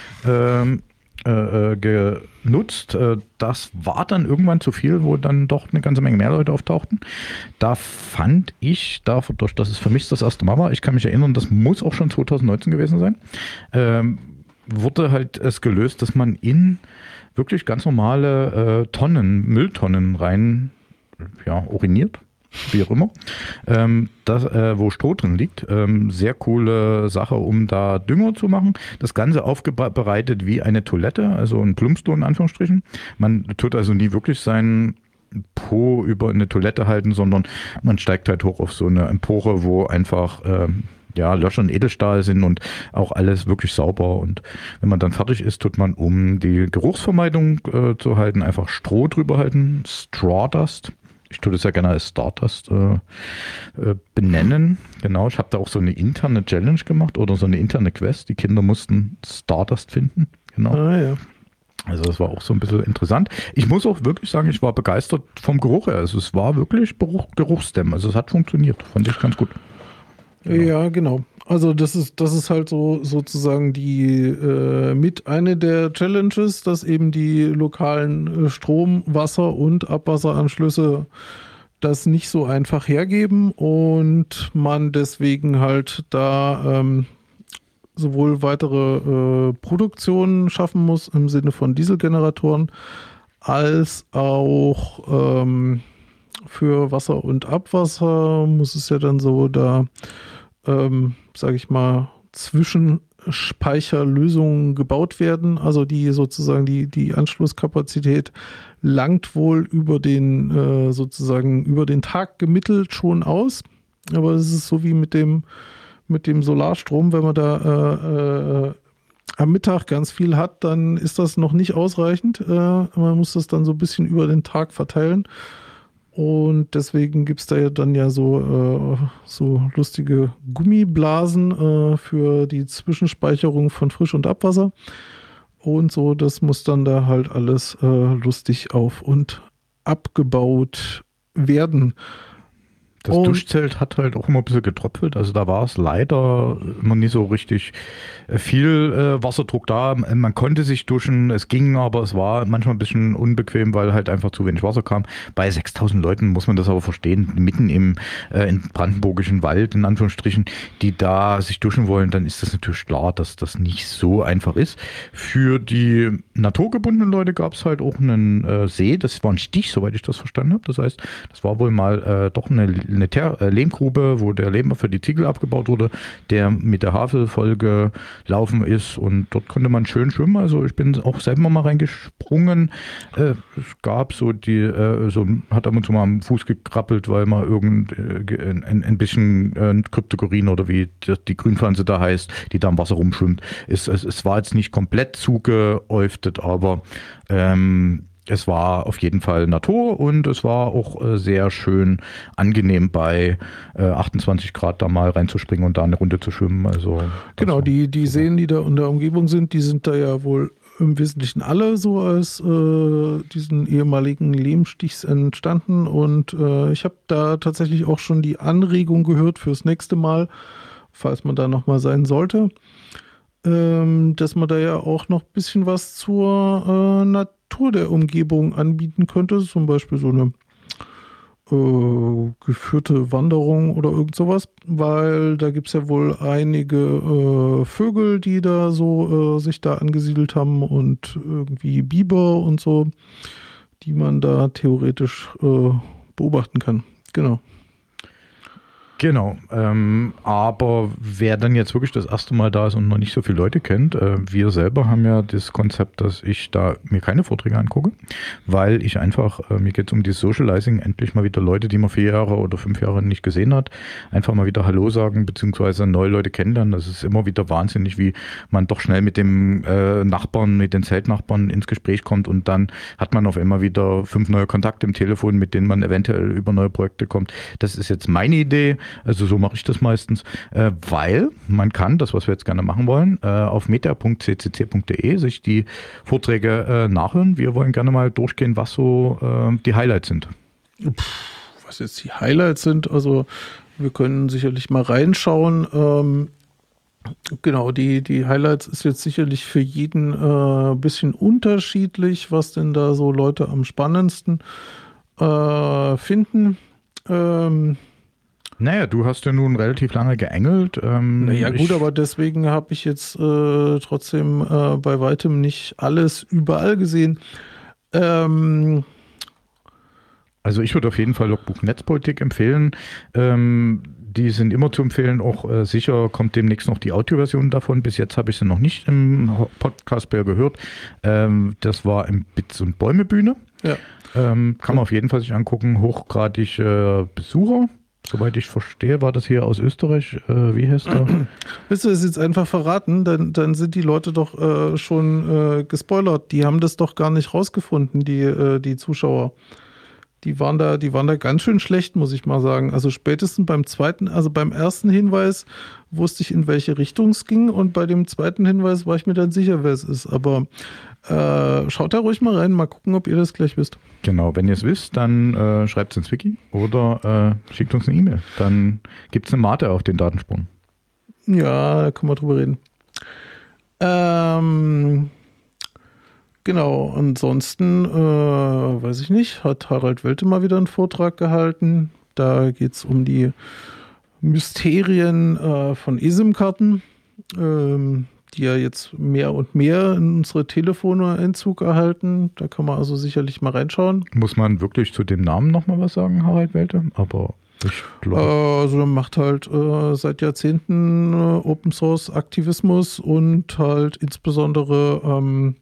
ähm, äh, genutzt. Das war dann irgendwann zu viel, wo dann doch eine ganze Menge mehr Leute auftauchten. Da fand ich, dadurch, dass es für mich das erste Mal war, ich kann mich erinnern, das muss auch schon zwanzig neunzehn gewesen sein, ähm, wurde halt es gelöst, dass man in wirklich ganz normale äh, Tonnen, Mülltonnen rein ja, uriniert. Wie auch immer, ähm, das, äh, wo Stroh drin liegt. Ähm, sehr coole Sache, um da Dünger zu machen. Das Ganze aufbereitet wie eine Toilette, also ein Plumpsklo in Anführungsstrichen. Man tut also nie wirklich seinen Po über eine Toilette halten, sondern man steigt halt hoch auf so eine Empore, wo einfach ähm, ja, Löcher in Edelstahl sind und auch alles wirklich sauber. Und wenn man dann fertig ist, tut man, um die Geruchsvermeidung äh, zu halten, einfach Stroh drüber halten, Strawdust. Ich tue das ja gerne als Stardust äh, äh, benennen. Genau, ich habe da auch so eine interne Challenge gemacht oder so eine interne Quest. Die Kinder mussten Stardust finden. Genau. Ah, ja. Also das war auch so ein bisschen interessant. Ich muss auch wirklich sagen, ich war begeistert vom Geruch her. Also es war wirklich Geruch, Geruchsdämm. Also es hat funktioniert. Fand ich ganz gut. Genau. Ja, genau. Also das ist, das ist halt so sozusagen die äh, mit eine der Challenges, dass eben die lokalen äh, Strom-, Wasser- und Abwasseranschlüsse das nicht so einfach hergeben und man deswegen halt da ähm, sowohl weitere äh, Produktionen schaffen muss im Sinne von Dieselgeneratoren, als auch ähm, für Wasser und Abwasser muss es ja dann so da ähm, sage ich mal, Zwischenspeicherlösungen gebaut werden. Also die sozusagen die, die Anschlusskapazität langt wohl über den äh, sozusagen über den Tag gemittelt schon aus. Aber es ist so wie mit dem, mit dem Solarstrom, wenn man da äh, äh, am Mittag ganz viel hat, dann ist das noch nicht ausreichend. Äh, man muss das dann so ein bisschen über den Tag verteilen. Und deswegen gibt es da ja dann ja so, äh, so lustige Gummiblasen äh, für die Zwischenspeicherung von Frisch- und Abwasser. Und so, das muss dann da halt alles äh, lustig auf und abgebaut werden. Das Und- Duschzelt hat halt auch immer ein bisschen getröpfelt. Also da war es leider immer nicht so richtig äh, viel äh, Wasserdruck da. Man konnte sich duschen, es ging, aber es war manchmal ein bisschen unbequem, weil halt einfach zu wenig Wasser kam. Bei sechstausend Leuten muss man das aber verstehen, mitten im äh, in brandenburgischen Wald, in Anführungsstrichen, die da sich duschen wollen, dann ist das natürlich klar, dass das nicht so einfach ist. Für die naturgebundenen Leute gab es halt auch einen äh, See, das war ein Stich, soweit ich das verstanden habe. Das heißt, das war wohl mal äh, doch eine, eine Ter äh, Lehmgrube, wo der Lehm für die Ziegel abgebaut wurde, der mit der Havel voll gelaufen ist und dort konnte man schön schwimmen. Also ich bin auch selber mal reingesprungen. Äh, es gab so die, äh, so hat ab und zu mal am Fuß gekrabbelt, weil man irgend äh, ein, ein bisschen äh, Kryptokorin oder wie die, die Grünpflanze da heißt, die da im Wasser rumschwimmt. Es, es, es war jetzt nicht komplett zugeäuftet, aber ähm, es war auf jeden Fall Natur und es war auch äh, sehr schön angenehm bei äh, achtundzwanzig Grad da mal reinzuspringen und da eine Runde zu schwimmen. Also Genau, die, die Seen, die da in der Umgebung sind, die sind da ja wohl im Wesentlichen alle so aus äh, diesen ehemaligen Lehmstichs entstanden. Und äh, ich habe da tatsächlich auch schon die Anregung gehört fürs nächste Mal, falls man da nochmal sein sollte, ähm, dass man da ja auch noch ein bisschen was zur äh, Natur der Umgebung anbieten könnte. Zum Beispiel so eine äh, geführte Wanderung oder irgend sowas, weil da gibt es ja wohl einige äh, Vögel, die da so äh, sich da angesiedelt haben und irgendwie Biber und so, die man da theoretisch äh, beobachten kann. Genau. Genau, ähm, aber wer dann jetzt wirklich das erste Mal da ist und noch nicht so viele Leute kennt, äh, wir selber haben ja das Konzept, dass ich da mir keine Vorträge angucke, weil ich einfach, äh, mir geht es um die Socializing, endlich mal wieder Leute, die man vier Jahre oder fünf Jahre nicht gesehen hat, einfach mal wieder Hallo sagen, beziehungsweise neue Leute kennenlernen. Das ist immer wieder wahnsinnig, wie man doch schnell mit dem äh, Nachbarn, mit den Zeltnachbarn ins Gespräch kommt und dann hat man auf einmal wieder fünf neue Kontakte im Telefon, mit denen man eventuell über neue Projekte kommt. Das ist jetzt meine Idee. Also so mache ich das meistens, äh, weil man kann, das was wir jetzt gerne machen wollen, äh, auf meta punkt c c c punkt d e sich die Vorträge äh, nachhören. Wir wollen gerne mal durchgehen, was so äh, die Highlights sind. Was jetzt die Highlights sind, also wir können sicherlich mal reinschauen. Ähm, genau, die, die Highlights ist jetzt sicherlich für jeden ein äh, bisschen unterschiedlich, was denn da so Leute am spannendsten äh, finden. Ähm, Naja, du hast ja nun relativ lange geengelt. Ähm, naja gut, ich, aber deswegen habe ich jetzt äh, trotzdem äh, bei weitem nicht alles überall gesehen. Ähm, Also ich würde auf jeden Fall Logbuch Netzpolitik empfehlen. Ähm, die sind immer zu empfehlen. Auch äh, sicher kommt demnächst noch die Audioversion davon. Bis jetzt habe ich sie noch nicht im Podcast-Player gehört. Ähm, das war im Bits- und Bäume-Bühne. ja. Ähm, kann man auf jeden Fall sich angucken. Hochgradig äh, Besucher. Soweit ich verstehe, war das hier aus Österreich. Äh, wie heißt der? Willst du das jetzt einfach verraten? Dann, dann sind die Leute doch äh, schon äh, gespoilert. Die haben das doch gar nicht rausgefunden, die, äh, die Zuschauer. Die waren da, die waren da ganz schön schlecht, muss ich mal sagen. Also spätestens beim zweiten, also beim ersten Hinweis wusste ich, in welche Richtung es ging, und bei dem zweiten Hinweis war ich mir dann sicher, wer es ist. Aber äh, schaut da ruhig mal rein, mal gucken, ob ihr das gleich wisst. Genau, wenn ihr es wisst, dann äh, schreibt es ins Wiki oder äh, schickt uns eine E-Mail. Dann gibt es eine Mate auf den Datensprung. Ja, da können wir drüber reden. Ähm, genau, ansonsten, äh, weiß ich nicht, hat Harald Welte mal wieder einen Vortrag gehalten. Da geht es um die Mysterien äh, von eSIM-Karten, ähm, die ja jetzt mehr und mehr in unsere Telefone Einzug erhalten. Da kann man also sicherlich mal reinschauen. Muss man wirklich zu dem Namen nochmal was sagen, Harald Welte? Aber ich Äh, glaube. also er macht halt äh, seit Jahrzehnten äh, Open Source Aktivismus und halt insbesondere ähm,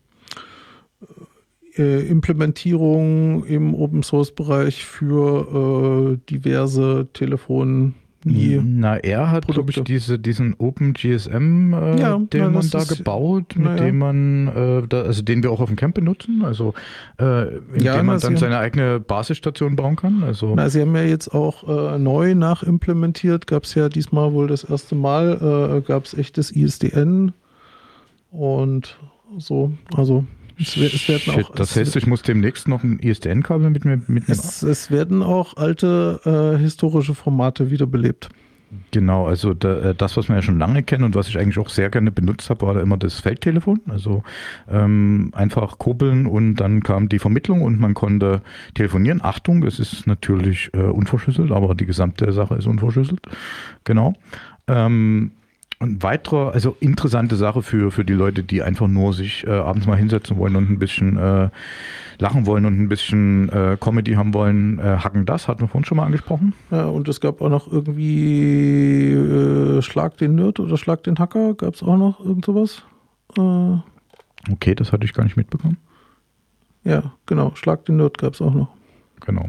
äh, Implementierung im Open Source Bereich für äh, diverse Telefonie. Na, er hat, glaube ich, Produkte. diese, diesen OpenGSM, äh, Ja, den na, man das da ist- gebaut, mit na ja. dem man, äh, da, also den wir auch auf dem Camp benutzen, also äh, in Ja, dem na, man dann Sie- seine eigene Basisstation bauen kann. Also Na, sie haben ja jetzt auch äh, neu nachimplementiert, gab es ja diesmal wohl das erste Mal, äh, gab es echtes I S D N und so, also Es, es werden Shit, auch, das es, heißt, ich muss demnächst noch ein I S D N-Kabel mit mir mitnehmen. es, es werden auch alte äh, historische Formate wiederbelebt. Genau, also da, das, was wir ja schon lange kennen und was ich eigentlich auch sehr gerne benutzt habe, war da immer das Feldtelefon. Also ähm, einfach kurbeln und dann kam die Vermittlung und man konnte telefonieren. Achtung, es ist natürlich äh, unverschlüsselt, aber die gesamte Sache ist unverschlüsselt. Genau. Ähm, Ein weiterer, also interessante Sache für, für die Leute, die einfach nur sich äh, abends mal hinsetzen wollen und ein bisschen äh, lachen wollen und ein bisschen äh, Comedy haben wollen. Äh, Hacken das, hatten wir vorhin schon mal angesprochen. Ja, und es gab auch noch irgendwie äh, Schlag den Nerd oder Schlag den Hacker, gab es auch noch irgend sowas. Äh, Okay, das hatte ich gar nicht mitbekommen. ja, genau, Schlag den Nerd gab es auch noch. Genau.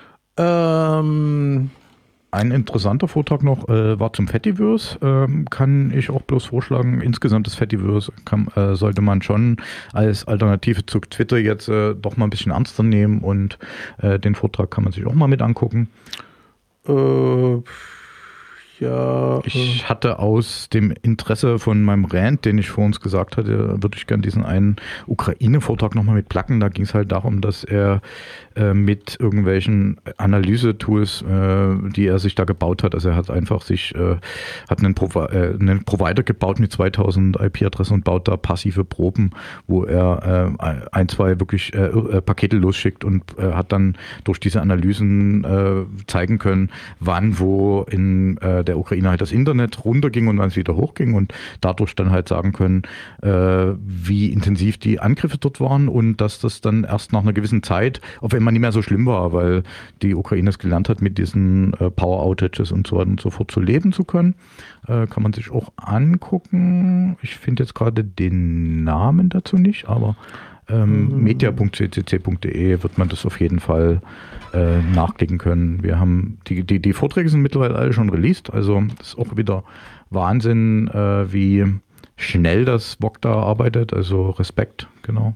Ähm, Ein interessanter Vortrag noch äh, war zum Fediverse. Ähm, kann ich auch bloß vorschlagen, insgesamt das Fediverse kann, äh, sollte man schon als Alternative zu Twitter jetzt äh, doch mal ein bisschen ernster nehmen und äh, den Vortrag kann man sich auch mal mit angucken. äh, ja. Ich hatte aus dem Interesse von meinem Rant, den ich vor uns gesagt hatte, würde ich gerne diesen einen Ukraine-Vortrag nochmal mit placken. Da ging es halt darum, dass er äh, mit irgendwelchen Analyse-Tools, äh, die er sich da gebaut hat, also er hat einfach sich, äh, hat einen, Provi äh, einen Provider gebaut mit zweitausend I P-Adressen und baut da passive Proben, wo er äh, ein, zwei wirklich äh, äh, Pakete losschickt und äh, hat dann durch diese Analysen äh, zeigen können, wann, wo in äh, der Ukraine halt das Internet runterging und wann es wieder hochging und dadurch dann halt sagen können, äh, wie intensiv die Angriffe dort waren und dass das dann erst nach einer gewissen Zeit auf einmal nicht mehr so schlimm war, weil die Ukraine es gelernt hat, mit diesen äh, Power-Outages und so weiter und so fort zu leben zu können. Äh, kann man sich auch angucken. Ich finde jetzt gerade den Namen dazu nicht, aber ähm, mhm. media punkt c c c punkt d e wird man das auf jeden Fall äh, nachklicken können. Wir haben die, die, die Vorträge sind mittlerweile alle schon released, also das ist auch wieder Wahnsinn, äh, wie schnell das V O G da arbeitet, also Respekt, genau.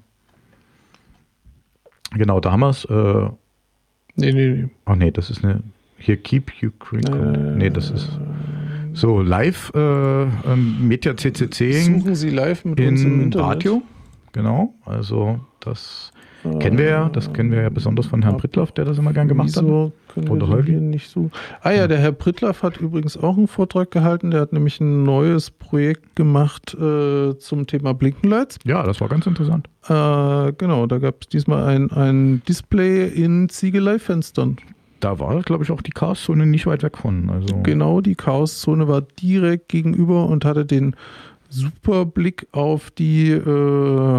Genau, da haben wir es. Äh, nee, nee, nee. Ach nee, das ist eine, hier Keep Ukraine, äh, nee, das ist so live, äh, ähm, Media C C C. Suchen Sie live mit uns im Internet. Radio, genau, also das äh, kennen wir ja, das kennen wir ja besonders von Herrn Prittlaff, der das immer gern gemacht wieso hat. Können Oder wir hier nicht so. Ah ja, der Herr Prittlaff hat übrigens auch einen Vortrag gehalten, der hat nämlich ein neues Projekt gemacht äh, zum Thema Blinkenlights. Ja, das war ganz interessant. Äh, genau, da gab es diesmal ein, ein Display in Ziegelei-Fenstern. Da war, glaube ich, auch die Chaoszone nicht weit weg von. Also genau, die Chaoszone war direkt gegenüber und hatte den super Blick auf die äh,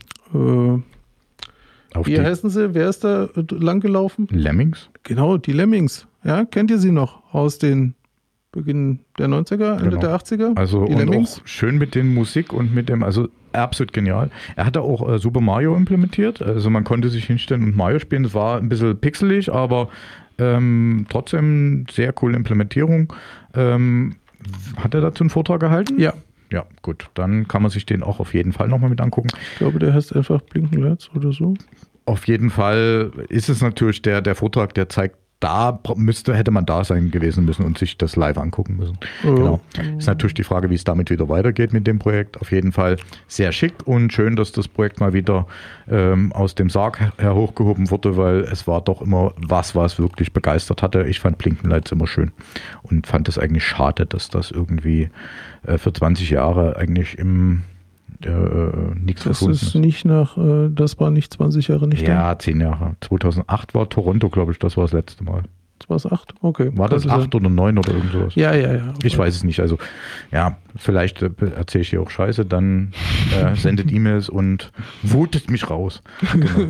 äh, auf wie die heißen sie? Wer ist da langgelaufen? Lemmings. Genau, die Lemmings. Ja, kennt ihr sie noch aus den Beginn der neunziger, Ende genau. der achtziger? Also die und Lemmings. auch schön mit den Musik und mit dem, also absolut genial. Er hatte auch äh, Super Mario implementiert, also man konnte sich hinstellen und Mario spielen. Das war ein bisschen pixelig, aber ähm, trotzdem sehr coole Implementierung. Ähm, hat er dazu einen Vortrag gehalten? Ja. Ja, gut, dann kann man sich den auch auf jeden Fall nochmal mit angucken. Ich glaube, der heißt einfach Blinkenlights oder so. Auf jeden Fall ist es natürlich der, der Vortrag, der zeigt, da müsste, hätte man da sein gewesen müssen und sich das live angucken müssen. Ja. Genau. Ist natürlich die Frage, wie es damit wieder weitergeht mit dem Projekt. Auf jeden Fall sehr schick und schön, dass das Projekt mal wieder ähm, aus dem Sarg her, her hochgehoben wurde, weil es war doch immer was, was wirklich begeistert hatte. Ich fand Blinkenlights immer schön und fand es eigentlich schade, dass das irgendwie äh, für zwanzig Jahre eigentlich im äh, nichts das gefunden ist. ist. Nicht nach, äh, das war nicht zwanzig Jahre nicht Ja, da? zehn Jahre. zweitausendacht war Toronto, glaube ich, das war das letzte Mal. Das war es acht? Okay. War das acht oder neun oder irgend sowas? Ja, ja, ja. Ich weiß es nicht. Also, ja, vielleicht äh, erzähle ich hier auch Scheiße, dann äh, sendet E-Mails und votet mich raus. Genau.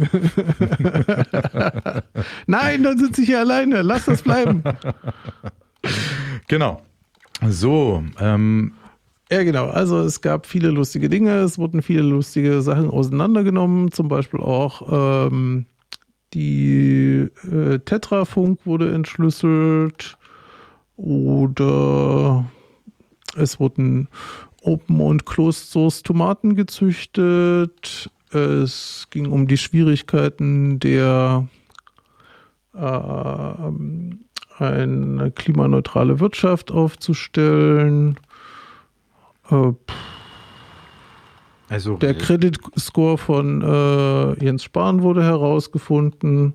Nein, dann sitze ich hier alleine. Lass das bleiben. Genau. So, ähm, ja, genau. Also es gab viele lustige Dinge, es wurden viele lustige Sachen auseinandergenommen, zum Beispiel auch ähm, die äh, Tetrafunk wurde entschlüsselt oder es wurden Open- und Closed-Source Tomaten gezüchtet. Es ging um die Schwierigkeiten der äh, eine klimaneutrale Wirtschaft aufzustellen. Also Der Credit Score von äh, Jens Spahn wurde herausgefunden.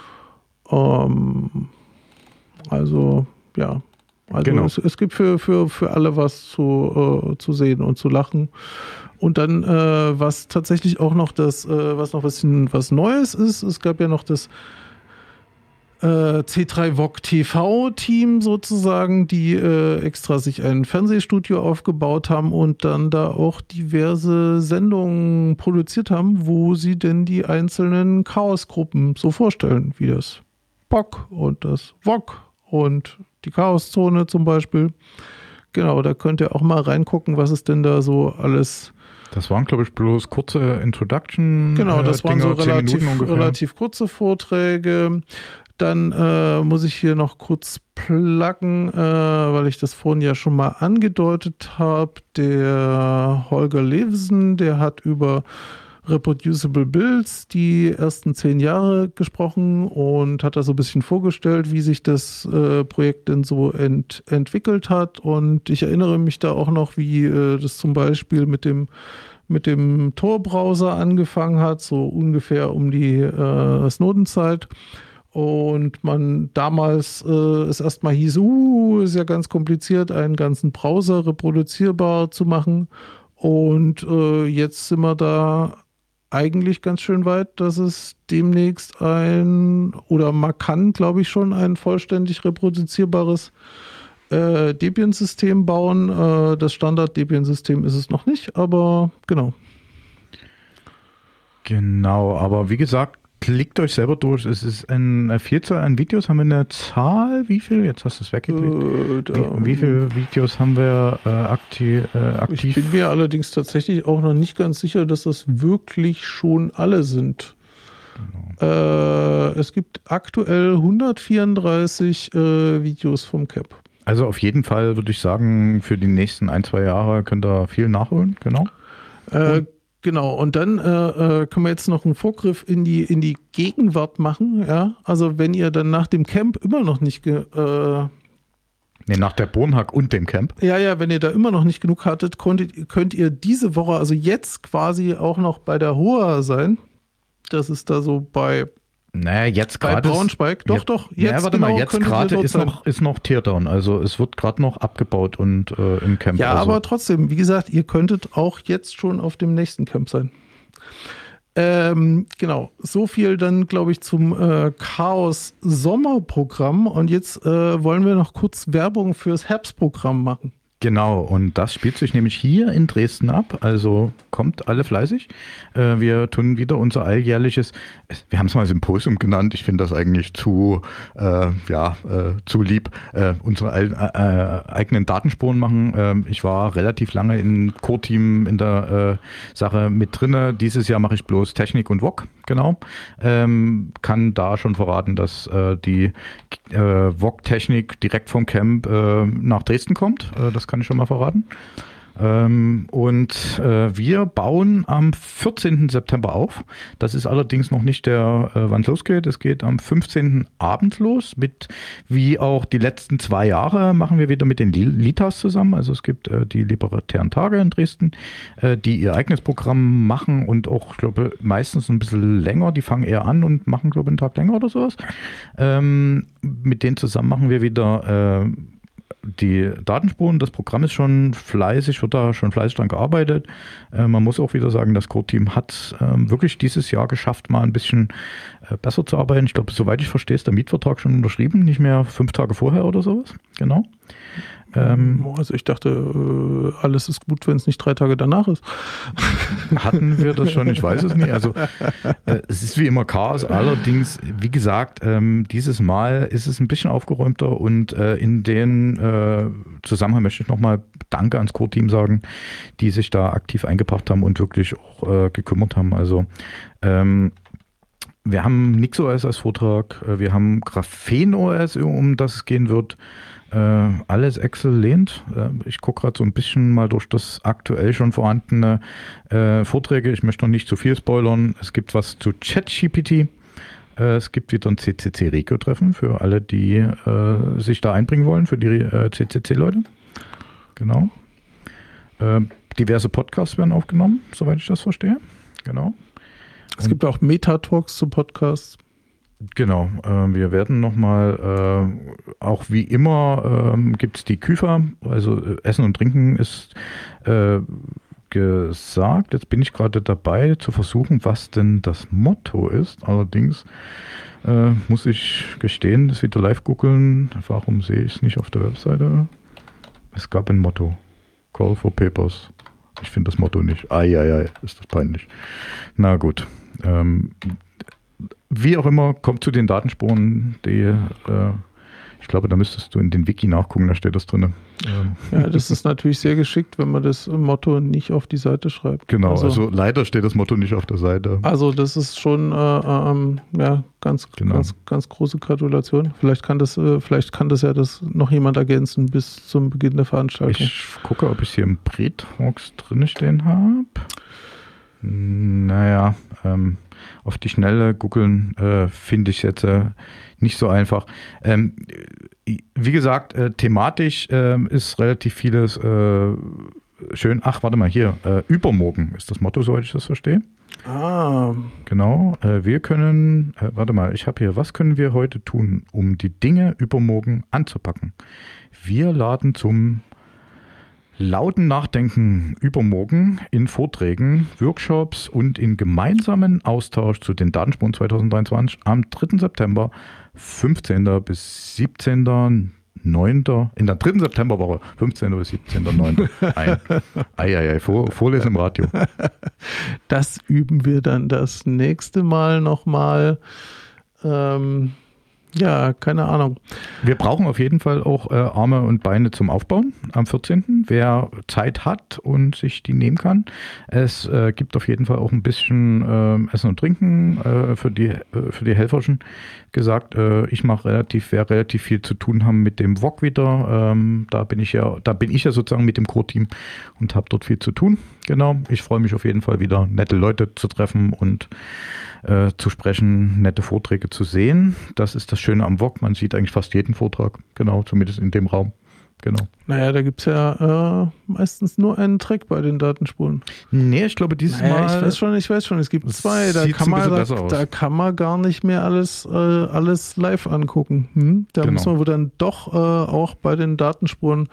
Ähm, also, ja. Also genau. es, es gibt für, für, für alle was zu, äh, zu sehen und zu lachen. Und dann, äh, was tatsächlich auch noch das, äh, was noch ein bisschen was Neues ist, es gab ja noch das äh, C drei V O G T V-Team sozusagen, die äh, extra sich ein Fernsehstudio aufgebaut haben und dann da auch diverse Sendungen produziert haben, wo sie denn die einzelnen Chaosgruppen so vorstellen, wie das B O G und das V O G und die Chaoszone zum Beispiel. Genau, da könnt ihr auch mal reingucken, was es denn da so alles. Das waren, glaube ich, bloß kurze Introduction. Genau, das äh, waren Dinger, so zehn relativ, Minuten ungefähr. relativ kurze Vorträge. Dann äh, muss ich hier noch kurz pluggen, äh, weil ich das vorhin ja schon mal angedeutet habe. Der Holger Levsen, der hat über Reproducible Builds die ersten zehn Jahre gesprochen und hat da so ein bisschen vorgestellt, wie sich das äh, Projekt denn so ent entwickelt hat. Und ich erinnere mich da auch noch, wie äh, das zum Beispiel mit dem mit dem Tor-Browser angefangen hat, so ungefähr um die äh, Snowden-Zeit. Und man damals äh, es erstmal hieß, uh, ist ja ganz kompliziert, einen ganzen Browser reproduzierbar zu machen. Und äh, jetzt sind wir da eigentlich ganz schön weit, dass es demnächst ein, oder man kann, glaube ich, schon ein vollständig reproduzierbares äh, Debian-System bauen. Äh, das Standard-Debian-System ist es noch nicht, aber genau. Genau, aber wie gesagt, klickt euch selber durch. Es ist eine Vielzahl an Videos. Haben wir eine Zahl? Wie viel? Jetzt hast du es weggeklickt. Äh, da, Wie, wie viele Videos haben wir äh, aktiv, äh, aktiv? Ich bin mir allerdings tatsächlich auch noch nicht ganz sicher, dass das wirklich schon alle sind. Genau. Äh, es gibt aktuell hundertvierunddreißig äh, Videos vom Cap. Also auf jeden Fall würde ich sagen, für die nächsten ein, zwei Jahre könnt ihr viel nachholen. Genau. Äh, Genau, und dann äh, können wir jetzt noch einen Vorgriff in die, in die Gegenwart machen. Ja? Also wenn ihr dann nach dem Camp immer noch nicht... Ge, äh, nee, nach der Bornhack und dem Camp. Ja, ja, wenn ihr da immer noch nicht genug hattet, konntet, könnt ihr diese Woche, also jetzt quasi auch noch bei der H O A sein. Das ist da so bei... Naja, jetzt bei gerade. Braunschweig, doch, ja, doch. Jetzt naja, warte genau mal, jetzt gerade ist noch, ist noch Teardown. Also es wird gerade noch abgebaut und äh, im Camp. Ja, also. aber trotzdem, wie gesagt, ihr könntet auch jetzt schon auf dem nächsten Camp sein. Ähm, genau, so viel dann, glaube ich, zum äh, Chaos-Sommerprogramm. Und jetzt äh, wollen wir noch kurz Werbung fürs Herbstprogramm machen. Genau, und das spielt sich nämlich hier in Dresden ab, also kommt alle fleißig. Äh, wir tun wieder unser alljährliches, wir haben es mal Symposium genannt, ich finde das eigentlich zu, äh, ja, äh, zu lieb, äh, unsere all, äh, eigenen Datenspuren machen. Äh, ich war relativ lange im Core-Team in der äh, Sache mit drinne. Dieses Jahr mache ich bloß Technik und V O G, genau. Ähm, kann da schon verraten, dass äh, die äh, V O G-Technik direkt vom Camp äh, nach Dresden kommt. Äh, das kann ich schon mal verraten. Ähm, und äh, wir bauen am vierzehnten September auf. Das ist allerdings noch nicht der, äh, wann es losgeht. Es geht am fünfzehnten abends los. Mit, wie auch die letzten zwei Jahre, machen wir wieder mit den Litas zusammen. Also es gibt äh, die Libertären Tage in Dresden, äh, die ihr eigenes Programm machen und auch, ich glaube, meistens ein bisschen länger. Die fangen eher an und machen, glaube ich, einen Tag länger oder sowas. Ähm, mit denen zusammen machen wir wieder äh, die Datenspuren. Das Programm ist schon fleißig, wird da schon fleißig dran gearbeitet. Äh, man muss auch wieder sagen, das Core-Team hat äh, wirklich dieses Jahr geschafft, mal ein bisschen äh, besser zu arbeiten. Ich glaube, soweit ich verstehe, ist der Mietvertrag schon unterschrieben, nicht mehr fünf Tage vorher oder sowas. Genau. Ähm, also ich dachte, äh, alles ist gut, wenn es nicht drei Tage danach ist. Hatten wir das schon? Ich weiß es nicht. Also äh, es ist wie immer Chaos. Allerdings, wie gesagt, ähm, dieses Mal ist es ein bisschen aufgeräumter und äh, in den äh, Zusammenhang möchte ich nochmal Danke ans Core-Team sagen, die sich da aktiv eingebracht haben und wirklich auch äh, gekümmert haben. Also ähm, wir haben NixOS als Vortrag, äh, wir haben GraphenOS, um das es gehen wird. Äh, alles exzellent. Äh, ich gucke gerade so ein bisschen mal durch das aktuell schon vorhandene äh, Vorträge. Ich möchte noch nicht zu viel spoilern. Es gibt was zu ChatGPT. Äh, es gibt wieder ein C C C-Regio-Treffen für alle, die äh, sich da einbringen wollen, für die äh, C C C-Leute. Genau. Äh, diverse Podcasts werden aufgenommen, soweit ich das verstehe. Genau. Es gibt auch Meta-Talks zu Podcasts. Genau, äh, wir werden nochmal, äh, auch wie immer äh, gibt es die Küfer, also äh, Essen und Trinken ist äh, gesagt. Jetzt bin ich gerade dabei zu versuchen, was denn das Motto ist. Allerdings äh, muss ich gestehen, das wieder live googeln. Warum sehe ich es nicht auf der Webseite? Es gab ein Motto. Call for Papers. Ich finde das Motto nicht. Eieiei, ist das peinlich. Na gut. Ähm, Wie auch immer, kommt zu den Datenspuren, die, äh, ich glaube, da müsstest du in den Wiki nachgucken, da steht das drin. Ähm. Ja, das ist natürlich sehr geschickt, wenn man das Motto nicht auf die Seite schreibt. Genau, also, also, also leider steht das Motto nicht auf der Seite. Also das ist schon äh, ähm, ja, ganz, genau. ganz, ganz große Gratulation. Vielleicht kann das, äh, vielleicht kann das ja das noch jemand ergänzen bis zum Beginn der Veranstaltung. Ich gucke, ob ich hier im Pre-Talks drin stehen habe. Naja, ähm, auf die Schnelle googeln äh, finde ich jetzt äh, nicht so einfach. Ähm, wie gesagt, äh, thematisch äh, ist relativ vieles äh, schön. Ach, warte mal, hier, äh, übermorgen ist das Motto, soweit ich das verstehe. Ah. Genau, äh, wir können, äh, warte mal, ich habe hier, was können wir heute tun, um die Dinge übermorgen anzupacken? Wir laden zum lauten Nachdenken übermorgen in Vorträgen, Workshops und in gemeinsamen Austausch zu den Datenspuren zwanzig dreiundzwanzig am dritten September, fünfzehnten bis siebzehnten neunten in der dritten Septemberwoche, fünfzehnten bis siebzehnten neunten ein. Eieiei, Vor, Vorlesen im Radio. Das üben wir dann das nächste Mal nochmal. Ähm, ja, keine Ahnung. Wir brauchen auf jeden Fall auch äh, Arme und Beine zum Aufbauen am vierzehnten Wer Zeit hat und sich die nehmen kann. Es äh, gibt auf jeden Fall auch ein bisschen äh, Essen und Trinken äh, für die, äh, für die Helferschen gesagt. Äh, ich mache relativ, werde relativ viel zu tun haben mit dem V O G wieder. Ähm, da bin ich ja, da bin ich ja sozusagen mit dem Core-Team und habe dort viel zu tun. Genau. Ich freue mich auf jeden Fall wieder, nette Leute zu treffen und Äh, zu sprechen, nette Vorträge zu sehen. Das ist das Schöne am V O G. Man sieht eigentlich fast jeden Vortrag, genau, zumindest in dem Raum. Genau. Naja, da gibt es ja äh, meistens nur einen Track bei den Datenspuren. Nee, ich glaube dieses naja, Mal... Ich weiß schon, ich weiß schon, es gibt zwei. Da kann, man, da, da kann man gar nicht mehr alles, äh, alles live angucken. Hm? Da genau. muss man wohl dann doch äh, auch bei den Datenspuren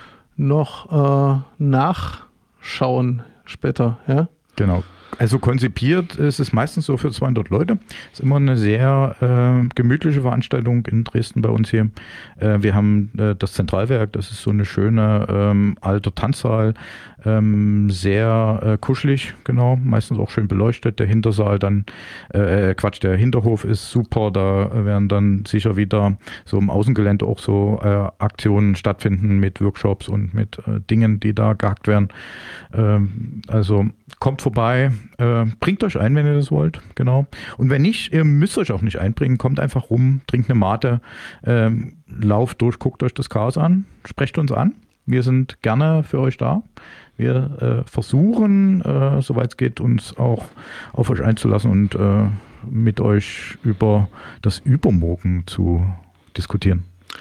noch äh, nachschauen später, ja? Genau. Also konzipiert ist es meistens so für zweihundert Leute. Ist immer eine sehr äh, gemütliche Veranstaltung in Dresden bei uns hier. Äh, wir haben äh, das Zentralwerk, das ist so eine schöne ähm, alte Tanzsaal, ähm, sehr äh, kuschelig, genau, meistens auch schön beleuchtet. Der Hintersaal dann, äh, Quatsch, der Hinterhof ist super, da werden dann sicher wieder so im Außengelände auch so äh, Aktionen stattfinden mit Workshops und mit äh, Dingen, die da gehackt werden. Ähm, also kommt vorbei, äh, bringt euch ein, wenn ihr das wollt, genau. Und wenn nicht, ihr müsst euch auch nicht einbringen, kommt einfach rum, trinkt eine Mate, äh, lauft durch, guckt euch das Chaos an, sprecht uns an. Wir sind gerne für euch da. Wir äh, versuchen, äh, soweit es geht, uns auch auf euch einzulassen und äh, mit euch über das Übermorgen zu diskutieren.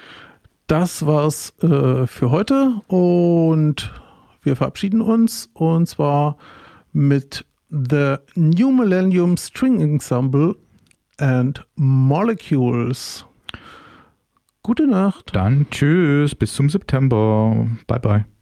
Das war's äh, für heute und wir verabschieden uns und zwar mit The New Millennium String Ensemble and Molecules. Gute Nacht. Dann tschüss, bis zum September. Bye bye.